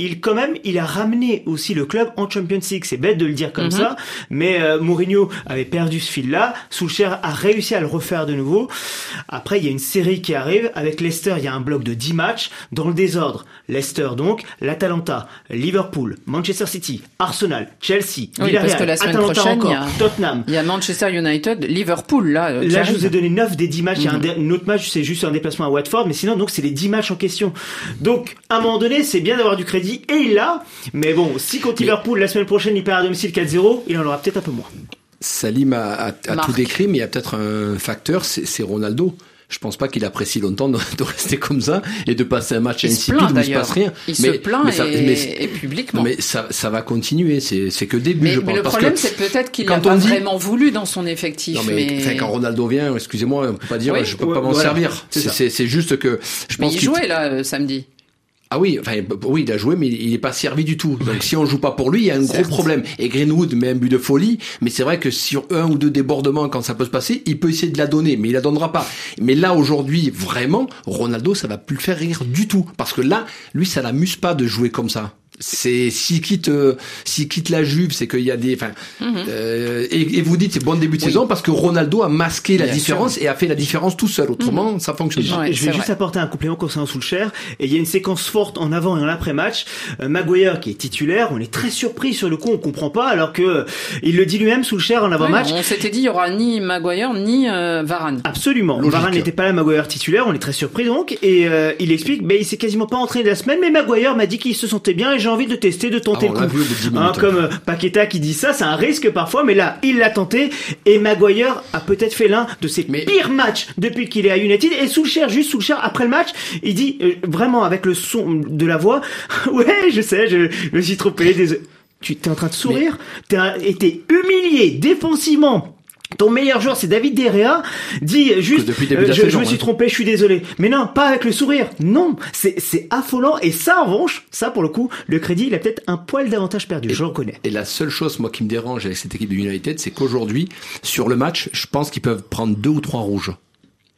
il a ramené aussi le club en Champions League. C'est bête de le dire comme ça, mais Mourinho avait perdu ce fil-là. Solskjaer a réussi à le refaire de nouveau. Après, il y a une série qui arrive. Avec Leicester, il y a un bloc de 10 matchs dans le désordre. Leicester, donc, l'Atalanta, Liverpool, Manchester City, Arsenal, Chelsea, Villarreal, parce que la semaine Atalanta prochaine, encore, Tottenham. Il y a Manchester United, Liverpool, là. Là, je vous ai donné 9 des 10 matchs. Il y a un autre match, c'est juste un déplacement à Watford, mais sinon, donc, c'est les 10 matchs en question. Donc, à un moment donné, c'est bien d'avoir du crédit, et il l'a. Mais bon, si contre Liverpool, la semaine prochaine, il perd à domicile 4-0, il en aura peut-être un peu moins. Salim a tout décrit, mais il y a peut-être un facteur, c'est Ronaldo. Je pense pas qu'il apprécie longtemps de rester comme ça et de passer un match insipide où il se passe rien. Il se plaint et publiquement. Mais ça va continuer. C'est que début, je pense. Mais le problème, c'est peut-être qu'il n'a pas vraiment voulu dans son effectif. Non, mais quand Ronaldo vient, excusez-moi, on peut pas dire je peux pas m'en servir. C'est juste que je pense qu'il jouait là samedi. Ah oui, il a joué, mais il est pas servi du tout. Donc si on joue pas pour lui, il y a un gros problème. Et Greenwood met un but de folie, mais c'est vrai que sur 1 ou 2 débordements, quand ça peut se passer, il peut essayer de la donner, mais il la donnera pas. Mais là, aujourd'hui, vraiment, Ronaldo, ça va plus le faire rire du tout. Parce que là, lui, ça l'amuse pas de jouer comme ça. S'il quitte la Juve, c'est qu'il y a des, et vous dites c'est bon début de saison parce que Ronaldo a masqué la différence et a fait la différence tout seul. Autrement, ça fonctionne pas. Je vais juste apporter un complément concernant Solskjaer. Et il y a une séquence forte en avant et en après-match. Maguire qui est titulaire, on est très surpris sur le coup, on comprend pas, alors que il le dit lui-même, Solskjaer en avant-match. On s'était dit il y aura ni Maguire ni Varane. Absolument. Logique. Varane n'était pas là, Maguire titulaire, on est très surpris donc. Et il explique, il s'est quasiment pas entraîné la semaine, mais Maguire m'a dit qu'il se sentait bien et j'ai envie de tester, de tenter le coup. Comme Paqueta qui dit ça, c'est un risque parfois, mais là, il l'a tenté et Maguire a peut-être fait l'un de ses pires matchs depuis qu'il est à United. Et Solskjaer, après le match, il dit vraiment avec le son de la voix, ouais, je sais, je me suis trompé, désolé. Tu t'es en train de sourire, t'as été humilié défensivement. Ton meilleur joueur, c'est David De Gea, dit juste, je me suis trompé, je suis désolé. Mais non, pas avec le sourire. Non, c'est affolant. Et ça, en revanche, ça, pour le coup, le crédit, il a peut-être un poil davantage perdu. Je le reconnais. Et la seule chose, moi, qui me dérange avec cette équipe de United, c'est qu'aujourd'hui, sur le match, je pense qu'ils peuvent prendre 2 ou 3 rouges.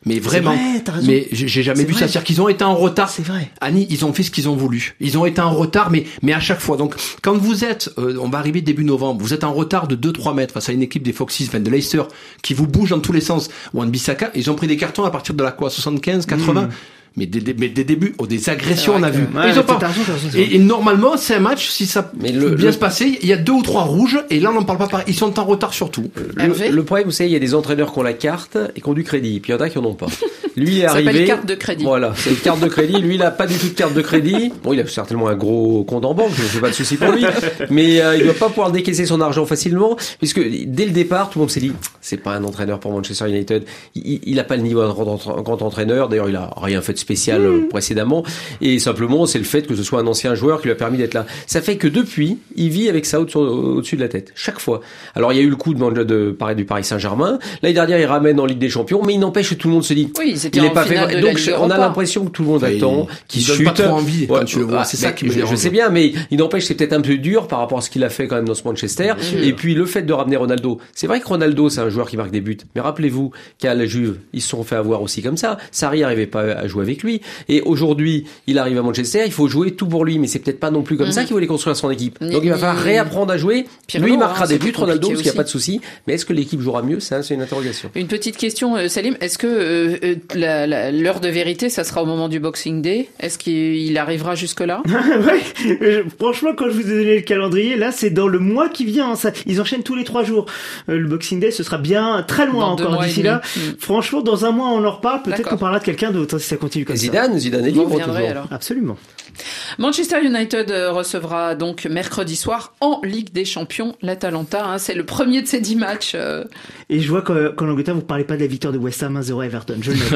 Mais vraiment, mais j'ai jamais vu ça. C'est-à-dire qu'ils ont été en retard. C'est vrai. Annie, ils ont fait ce qu'ils ont voulu. Ils ont été en retard, mais à chaque fois. Donc, quand vous êtes, on va arriver début novembre, vous êtes en retard de 2-3 mètres face à une équipe des Foxes, de Leicester, qui vous bouge dans tous les sens. Wan-Bissaka, ils ont pris des cartons à partir de la 75, 80. Mais des débuts, des agressions, on a vu. Ouais, ils ont pas. Et normalement, c'est un match, si ça peut bien se passer, il y a 2 ou 3 rouges, et là, on n'en parle pas pareil. Ils sont en retard surtout. Le problème, vous savez, il y a des entraîneurs qui ont la carte et qui ont du crédit, puis il y en a qui en ont pas. Lui est arrivé. Ça s'appelle carte de crédit. Voilà, c'est une carte de crédit. Lui, il a pas du tout de carte de crédit. Bon, il a certainement un gros compte en banque, je ne fais pas de souci pour lui. Mais, il doit pas pouvoir décaisser son argent facilement, puisque dès le départ, tout le monde s'est dit, c'est pas un entraîneur pour Manchester United. Il a pas le niveau d'un grand entraîneur. D'ailleurs, il a rien fait de spécial précédemment, et simplement c'est le fait que ce soit un ancien joueur qui lui a permis d'être là. Ça fait que depuis, il vit avec ça au-dessus de la tête, chaque fois. Alors il y a eu le coup du Paris Saint-Germain. L'année dernière, il ramène en Ligue des Champions, mais il n'empêche que tout le monde se dit, il est pas fait. Donc on a l'impression que tout le monde attend, qu'il chute. Pas trop envie quand tu le vois. C'est ça qui me dérange. Je sais bien, mais il n'empêche, c'est peut-être un peu dur par rapport à ce qu'il a fait quand même dans ce Manchester. Et puis le fait de ramener Ronaldo. C'est vrai que Ronaldo, c'est un joueur qui marque des buts, mais rappelez-vous qu'à la Juve, ils se sont fait avoir aussi comme ça. Sarri n'arrivait pas à jouer avec lui. Et aujourd'hui, il arrive à Manchester, il faut jouer tout pour lui, mais c'est peut-être pas non plus comme ça qu'il voulait construire son équipe. Donc il va falloir réapprendre à jouer. Lui, il marquera des buts, Ronaldo, parce qu'il n'y a pas de souci. Mais est-ce que l'équipe jouera mieux? Ça, c'est une interrogation. Une petite question, Salim. Est-ce que l'heure de vérité, ça sera au moment du Boxing Day? Est-ce qu'il arrivera jusque-là? Ouais. Franchement, quand je vous ai donné le calendrier, là, c'est dans le mois qui vient. Ça, ils enchaînent tous les 3 jours. Le Boxing Day, ce sera bien très loin encore d'ici là. Franchement, dans un mois, on en reparle. Peut-être qu'on parlera de quelqu'un d'autre si ça continue comme ça. Zidane est libre toujours. Alors. Absolument. Manchester United recevra donc mercredi soir en Ligue des Champions l'Atalanta. C'est le premier de ces 10 matchs. Et je vois qu'en Angleterre, vous parlez pas de la victoire de West Ham 1-0 Everton. Je le note.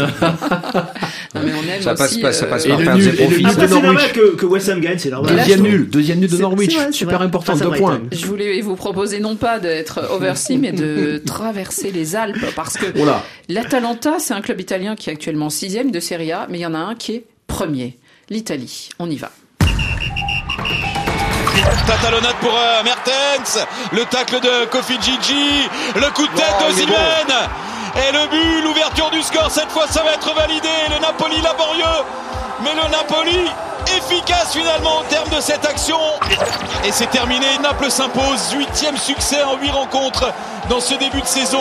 Non, mais on aime ça aussi. Ça passe par perdre ses profits. C'est normal que West Ham gagne, c'est normal. Deuxième nul de Norwich. Super important, 2 points. Je voulais vous proposer non pas d'être oversea, mais de traverser les Alpes, parce que l'Atalanta, c'est un club italien qui est actuellement 6e de Serie A, mais il y en a un qui est premier. L'Italie. On y va. Tatalonnade pour Mertens, le tacle de Kofi Gigi, le coup de tête d'Osimhen et le but, l'ouverture du score, cette fois ça va être validé, le Napoli laborieux, mais le Napoli efficace finalement au terme de cette action, et c'est terminé. Naples s'impose, 8e succès en 8 rencontres dans ce début de saison.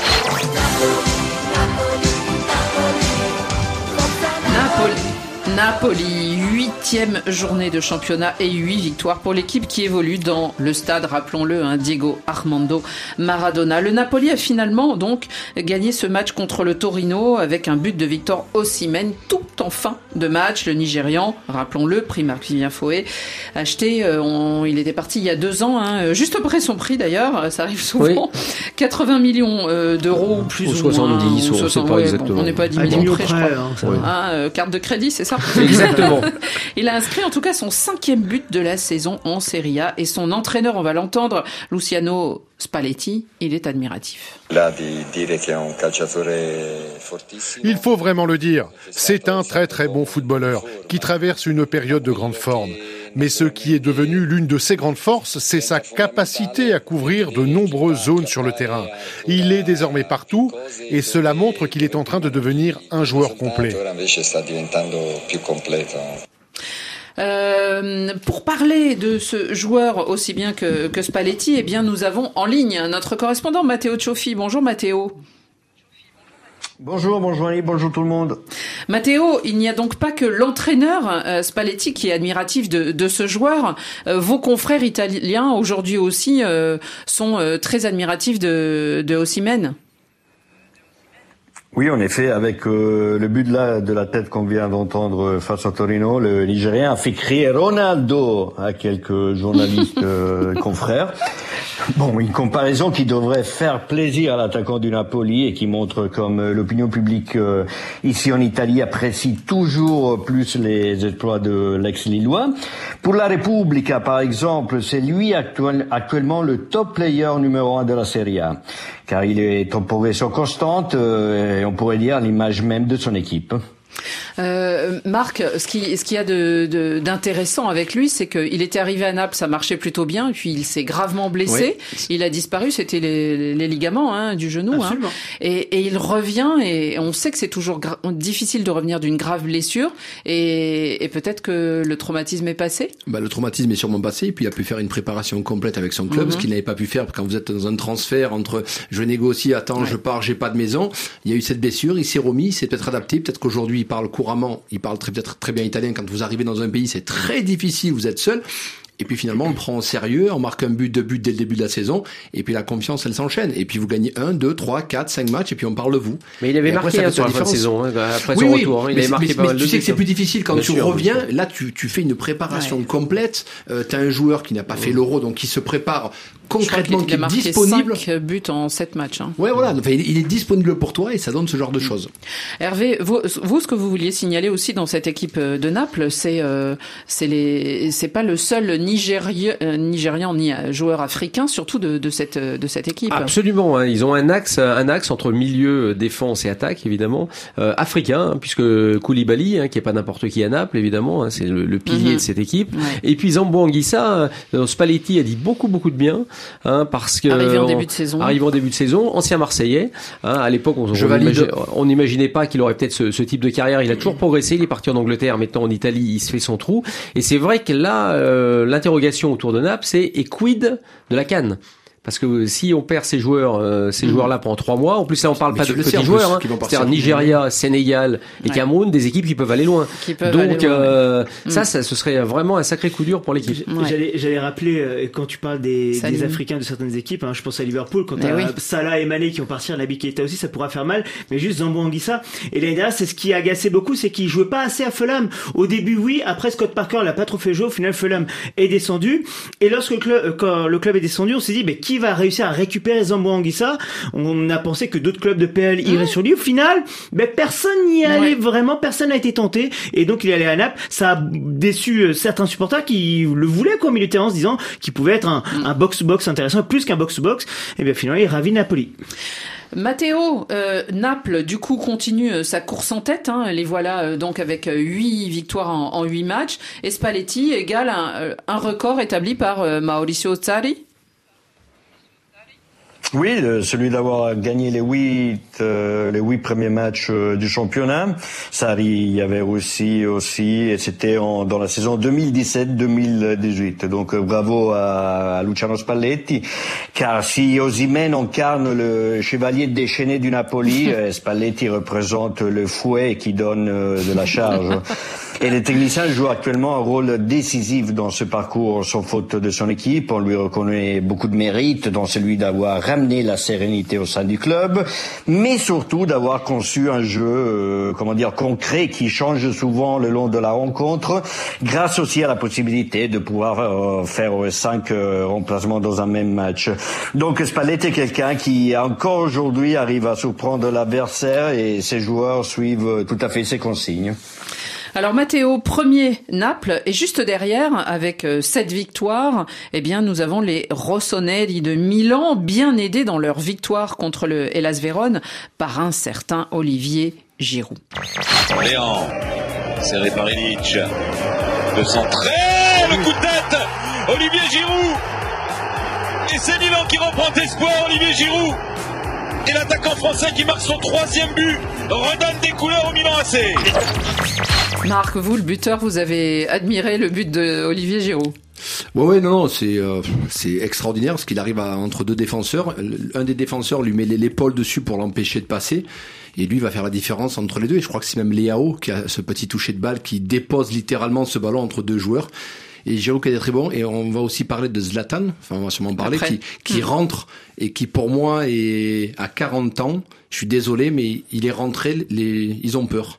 Napoli, 8e journée de championnat et 8 victoires pour l'équipe qui évolue dans le stade, rappelons-le, Diego Armando Maradona. Le Napoli a finalement donc gagné ce match contre le Torino avec un but de Victor Osimhen tout en fin de match. Le Nigérian, rappelons-le, prix Marc-Vivien Foé, acheté, il était parti il y a 2 ans, juste après son prix d'ailleurs, ça arrive souvent, 80 millions d'euros, plus ou 70, moins. On ne sait pas exactement. On n'est pas à 10 millions près, je crois. Carte de crédit, c'est ça? Exactement. Il a inscrit en tout cas son 5e but de la saison en Serie A, et son entraîneur, on va l'entendre, Luciano Spalletti, il est admiratif. Il faut vraiment le dire, c'est un très très bon footballeur qui traverse une période de grande forme. Mais ce qui est devenu l'une de ses grandes forces, c'est sa capacité à couvrir de nombreuses zones sur le terrain. Il est désormais partout et cela montre qu'il est en train de devenir un joueur complet. Pour parler de ce joueur aussi bien que Spalletti, eh bien nous avons en ligne notre correspondant Matteo Cioffi. Bonjour Matteo. Bonjour Annie, bonjour tout le monde. Matteo, il n'y a donc pas que l'entraîneur Spalletti qui est admiratif de ce joueur. Vos confrères italiens aujourd'hui aussi sont très admiratifs de Osimhen. Oui, en effet, avec le but de la tête qu'on vient d'entendre face à Torino, le Nigérien a fait crier Ronaldo à quelques journalistes confrères. Bon, une comparaison qui devrait faire plaisir à l'attaquant du Napoli et qui montre comme l'opinion publique ici en Italie apprécie toujours plus les exploits de l'ex-Lillois. Pour la Repubblica, par exemple, c'est lui actuellement le top player numéro 1 de la Serie A, car il est en progression constante et on pourrait dire l'image même de son équipe. Marc, ce qu'il y a d'intéressant avec lui, c'est qu'il était arrivé à Naples, ça marchait plutôt bien, puis il s'est gravement blessé, il a disparu, c'était les ligaments du genou, et il revient, et on sait que c'est toujours difficile de revenir d'une grave blessure, et peut-être que le traumatisme est passé. Le traumatisme est sûrement passé, et puis il a pu faire une préparation complète avec son club, ce qu'il n'avait pas pu faire quand vous êtes dans un transfert entre je négocie, attends, je pars, j'ai pas de maison. Il y a eu cette blessure, il s'est remis, il s'est peut-être adapté, peut-être qu'aujourd'hui il parle couramment, il parle peut-être très bien italien. Quand vous arrivez dans un pays, c'est très difficile, vous êtes seul. Et puis finalement, on le prend au sérieux, on marque 1 but, 2 buts dès le début de la saison, et puis la confiance, elle s'enchaîne. Et puis vous gagnez 1, 2, 3, 4, 5 matchs, et puis on parle de vous. Mais il avait marqué sur la fin de saison, après son retour. Il avait marqué pas mal de buts. Tu sais que c'est plus difficile quand tu reviens. Là, tu fais une préparation complète. T'as un joueur qui n'a pas fait l'Euro, donc qui se prépare concrètement, qui est disponible. 5 buts en 7 matchs. Ouais, voilà. Enfin, il est disponible pour toi, et ça donne ce genre de choses. Hervé, vous, ce que vous vouliez signaler aussi dans cette équipe de Naples, c'est pas le seul Nigérian ni joueur africain, surtout de cette équipe. Absolument, ils ont un axe entre milieu, défense et attaque, évidemment, africain, puisque Koulibaly, qui est pas n'importe qui à Naples, évidemment, c'est le pilier de cette équipe. Ouais. Et puis Zambo Anguissa, Spalletti a dit beaucoup de bien, parce que arrivé en début de saison, ancien Marseillais, à l'époque on n'imaginait pas qu'il aurait peut-être ce type de carrière. Il a toujours progressé, il est parti en Angleterre, maintenant en Italie, il se fait son trou. Et c'est vrai que là, l'interrogation autour de Naples, c'est et quid de la CAN? Parce que si on perd ces joueurs-là pendant 3 mois, en plus là on parle pas de petits joueurs, c'est-à-dire Nigeria, Sénégal et Cameroun, des équipes qui peuvent aller loin. Ça, ce serait vraiment un sacré coup dur pour l'équipe. J'allais rappeler, quand tu parles des Africains de certaines équipes, je pense à Liverpool, quand t'as Salah et Mané qui vont partir, Naby Keita aussi, ça pourra faire mal, mais juste Zambo Anguissa. Et l'année dernière, c'est ce qui agaçait beaucoup, c'est qu'il jouait pas assez à Fulham. Au début, oui, après Scott Parker l'a pas trop fait jouer, au final Fulham est descendu, et lorsque quand le club est descendu, on s'est dit, mais qui va réussir à récupérer Zambo Anguissa? On a pensé que d'autres clubs de PL iraient sur lui. Au final, personne n'y allait vraiment, personne n'a été tenté, et donc il est allé à Naples. Ça a déçu certains supporters qui le voulaient comme milieu de terrain, en se disant qu'il pouvait être un box-to-box intéressant, plus qu'un box-to-box. Et bien finalement, il ravit Napoli. Matteo, Naples du coup continue sa course en tête, les voilà donc avec 8 victoires en 8 matchs, et Spalletti égale un record établi par Maurizio Sarri. Oui, celui d'avoir gagné les 8 premiers matchs du championnat. Sarri y avait aussi, et c'était dans la saison 2017-2018. Donc bravo à Luciano Spalletti, car si Osimhen incarne le chevalier déchaîné du Napoli, Spalletti représente le fouet qui donne de la charge. Et les techniciens jouent actuellement un rôle décisif dans ce parcours sans faute de son équipe. On lui reconnaît beaucoup de mérite dans celui d'avoir ramené la sérénité au sein du club, mais surtout d'avoir conçu un jeu, concret qui change souvent le long de la rencontre, grâce aussi à la possibilité de pouvoir faire 5 remplacements dans un même match. Donc Spalletti est quelqu'un qui encore aujourd'hui arrive à surprendre l'adversaire, et ses joueurs suivent tout à fait ses consignes. Alors Matteo, premier Naples, et juste derrière, avec 7 victoires, nous avons les Rossoneri de Milan, bien aidés dans leur victoire contre le Hellas Vérone par un certain Olivier Giroud. Léon, serré par Illich, de centrer, le coup de tête, Olivier Giroud, et c'est Milan qui reprend espoir, Olivier Giroud, et l'attaquant français qui marque son 3e but, redonne des couleurs au Milan AC. Marc, vous, le buteur, vous avez admiré le but de Olivier Giroud. Ouais, non, c'est extraordinaire parce qu'il arrive entre 2 défenseurs. Un des défenseurs lui met l'épaule dessus pour l'empêcher de passer. Et lui va faire la différence entre les deux. Et je crois que c'est même Léao qui a ce petit toucher de balle qui dépose littéralement ce ballon entre 2 joueurs. Et Giroud qui est très bon. Et on va aussi parler de Zlatan. Enfin, on va sûrement parler. Qui rentre et qui, pour moi, à 40 ans. Je suis désolé, mais il est rentré, ils ont peur.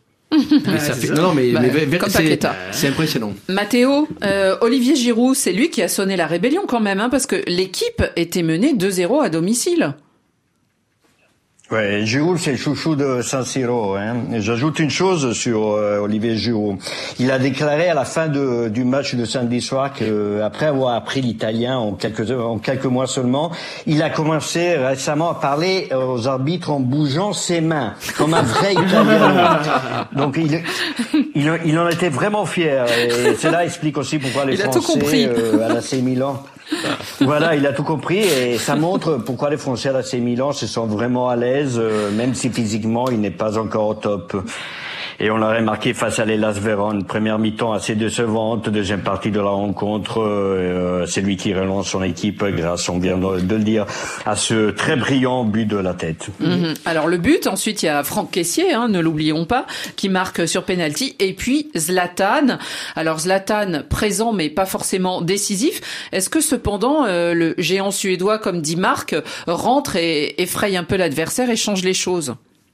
C'est impressionnant. Matteo, Olivier Giroud, c'est lui qui a sonné la rébellion quand même, parce que l'équipe était menée 2-0 à domicile. Ouais, Giroud, c'est le chouchou de San Siro. J'ajoute une chose sur Olivier Giroud. Il a déclaré à la fin du match de samedi soir qu'après avoir appris l'italien en quelques mois seulement, il a commencé récemment à parler aux arbitres en bougeant ses mains, comme un vrai Italien. Donc il en était vraiment fier. Et cela explique aussi pourquoi les Français à l'AC Milan. Voilà, il a tout compris et ça montre pourquoi les Français à l'AC Milan se sentent vraiment à l'aise, même si physiquement il n'est pas encore au top. Et on l'a remarqué face à l'Hellas Vérone, première mi-temps assez décevante, deuxième partie de la rencontre, c'est lui qui relance son équipe grâce, on vient de le dire, à ce très brillant but de la tête. Alors le but, ensuite il y a Franck Kessié, ne l'oublions pas, qui marque sur penalty, et puis Zlatan. Alors Zlatan présent mais pas forcément décisif. Est-ce que cependant le géant suédois, comme dit Marc, rentre et effraie un peu l'adversaire et change les choses?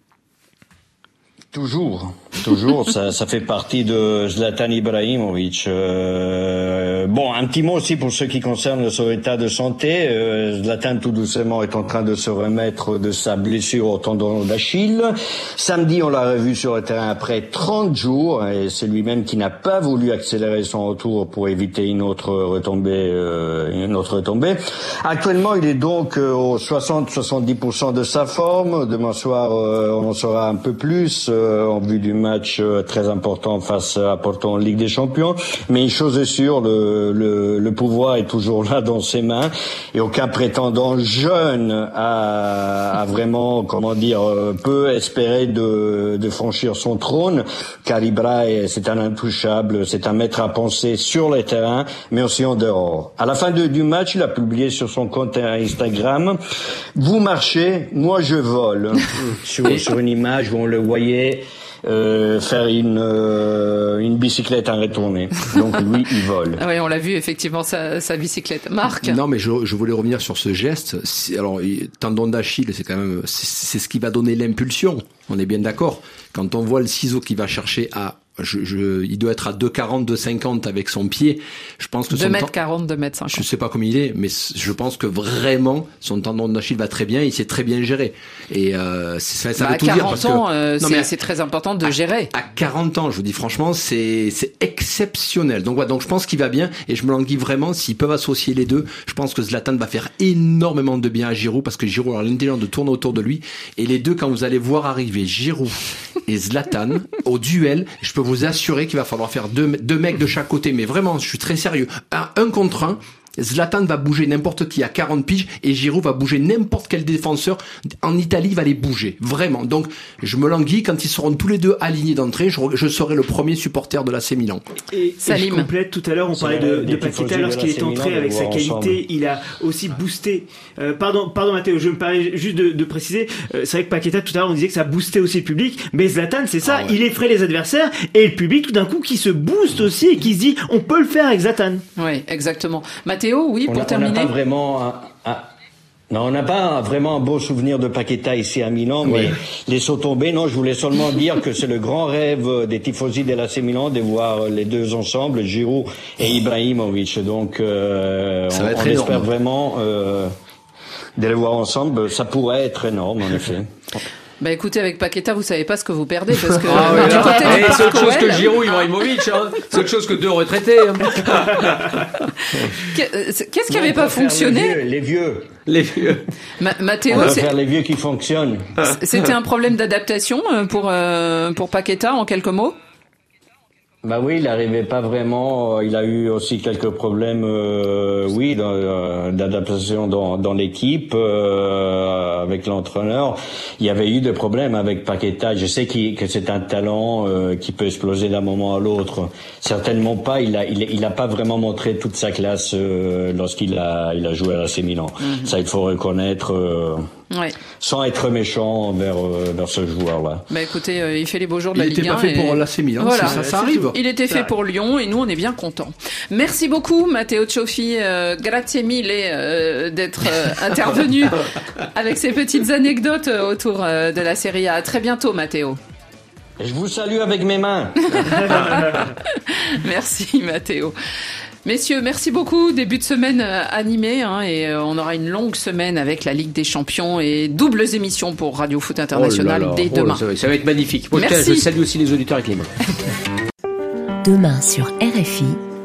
Toujours, ça fait partie de Zlatan Ibrahimovic. Bon, un petit mot aussi pour ce qui concerne son état de santé. Zlatan tout doucement est en train de se remettre de sa blessure au tendon d'Achille. Samedi, on l'a revu sur le terrain après 30 jours et c'est lui-même qui n'a pas voulu accélérer son retour pour éviter une autre retombée. Actuellement, il est donc au 60-70% de sa forme. Demain soir, on en saura un peu plus en vue du match très important face à Porto en Ligue des Champions. Mais une chose est sûre, le pouvoir est toujours là dans ses mains et aucun prétendant jeune a vraiment, peut espérer de franchir son trône, car Ibra c'est un intouchable, c'est un maître à penser sur les terrains, mais aussi en dehors. À la fin du match, il a publié sur son compte Instagram: vous marchez, moi je vole. sur une image où on le voyait faire une bicyclette en retournée. Donc lui, il vole. Oui, on l'a vu effectivement sa bicyclette. Marc. Non, mais je voulais revenir sur ce geste. Alors, tendon d'Achille, c'est quand même, c'est ce qui va donner l'impulsion. On est bien d'accord. Quand on voit le ciseau qui va chercher à il doit être à 2,40, 2,50 avec son pied. Je pense que 2m40, 2m50. Je sais pas comment il est, mais je pense que vraiment son tendon d'Achille va très bien. Il sait très bien gérer. Et ça veut tout dire parce que c'est très important de gérer. À 40 ans, je vous dis franchement, c'est exceptionnel. Donc voilà, donc je pense qu'il va bien et je me languis vraiment s'ils peuvent associer les deux. Je pense que Zlatan va faire énormément de bien à Giroud parce que Giroud a l'intelligence de tourner autour de lui et les deux, quand vous allez voir arriver Giroud et Zlatan au duel, je peux vous assurer qu'il va falloir faire deux mecs de chaque côté, mais vraiment, je suis très sérieux. Un contre un. Zlatan va bouger n'importe qui à 40 piges et Giroud va bouger n'importe quel défenseur. En Italie, il va les bouger. Vraiment. Donc, je me languis quand ils seront tous les deux alignés d'entrée. Je serai le premier supporter de l'AC Milan. Et je complète, tout à l'heure, on parlait de Paqueta lorsqu'il est entré avec sa qualité. Il a aussi boosté. Pardon Mathéo, je me permets juste de préciser. C'est vrai que Paqueta, tout à l'heure, on disait que ça boostait aussi le public. Mais Zlatan, c'est ça. Il effraie les adversaires et le public, tout d'un coup, qui se booste aussi et qui se dit, on peut le faire avec Zlatan. Oui, exactement. Mathéo, oui, pour terminer. On n'a pas vraiment un beau souvenir de Paqueta ici à Milan, mais les sauts tombés, non, je voulais seulement dire que c'est le grand rêve des tifosi de l'AC Milan de voir les deux ensemble, Giroud et Ibrahimovic. Donc, on espère vraiment de les voir ensemble. Ça pourrait être énorme, en effet. Bah écoutez, avec Paqueta, vous savez pas ce que vous perdez parce que c'est autre chose que Giroud, Ibrahimovic, c'est autre chose que deux retraités. Qu'est-ce qui avait pas fonctionné? Les vieux. Mathéo, on va faire les vieux qui fonctionnent. C'était un problème d'adaptation pour Paqueta en quelques mots? Bah oui, il n'arrivait pas vraiment. Il a eu aussi quelques problèmes, d'adaptation dans l'équipe avec l'entraîneur. Il y avait eu des problèmes avec Paqueta. Je sais que c'est un talent qui peut exploser d'un moment à l'autre. Certainement pas. Il a pas vraiment montré toute sa classe lorsqu'il a joué à l'AC Milan. Ça, il faut reconnaître. Sans être méchant vers ce joueur-là. Bah écoutez, il fait les beaux jours de la Ligue 1. Il était pas fait pour l'AC Milan, voilà, ça arrive. Il était fait pour Lyon et nous on est bien contents. Merci beaucoup Matteo Cioffi, grazie mille d'être intervenu avec ces petites anecdotes autour de la Serie A. À très bientôt Matteo. Je vous salue avec mes mains. Merci Matteo. Messieurs, merci beaucoup. Début de semaine animé et on aura une longue semaine avec la Ligue des Champions et doubles émissions pour Radio Foot International dès demain. Ça va être magnifique. Moi, je salue aussi les auditeurs avec les mains. Demain sur RFI.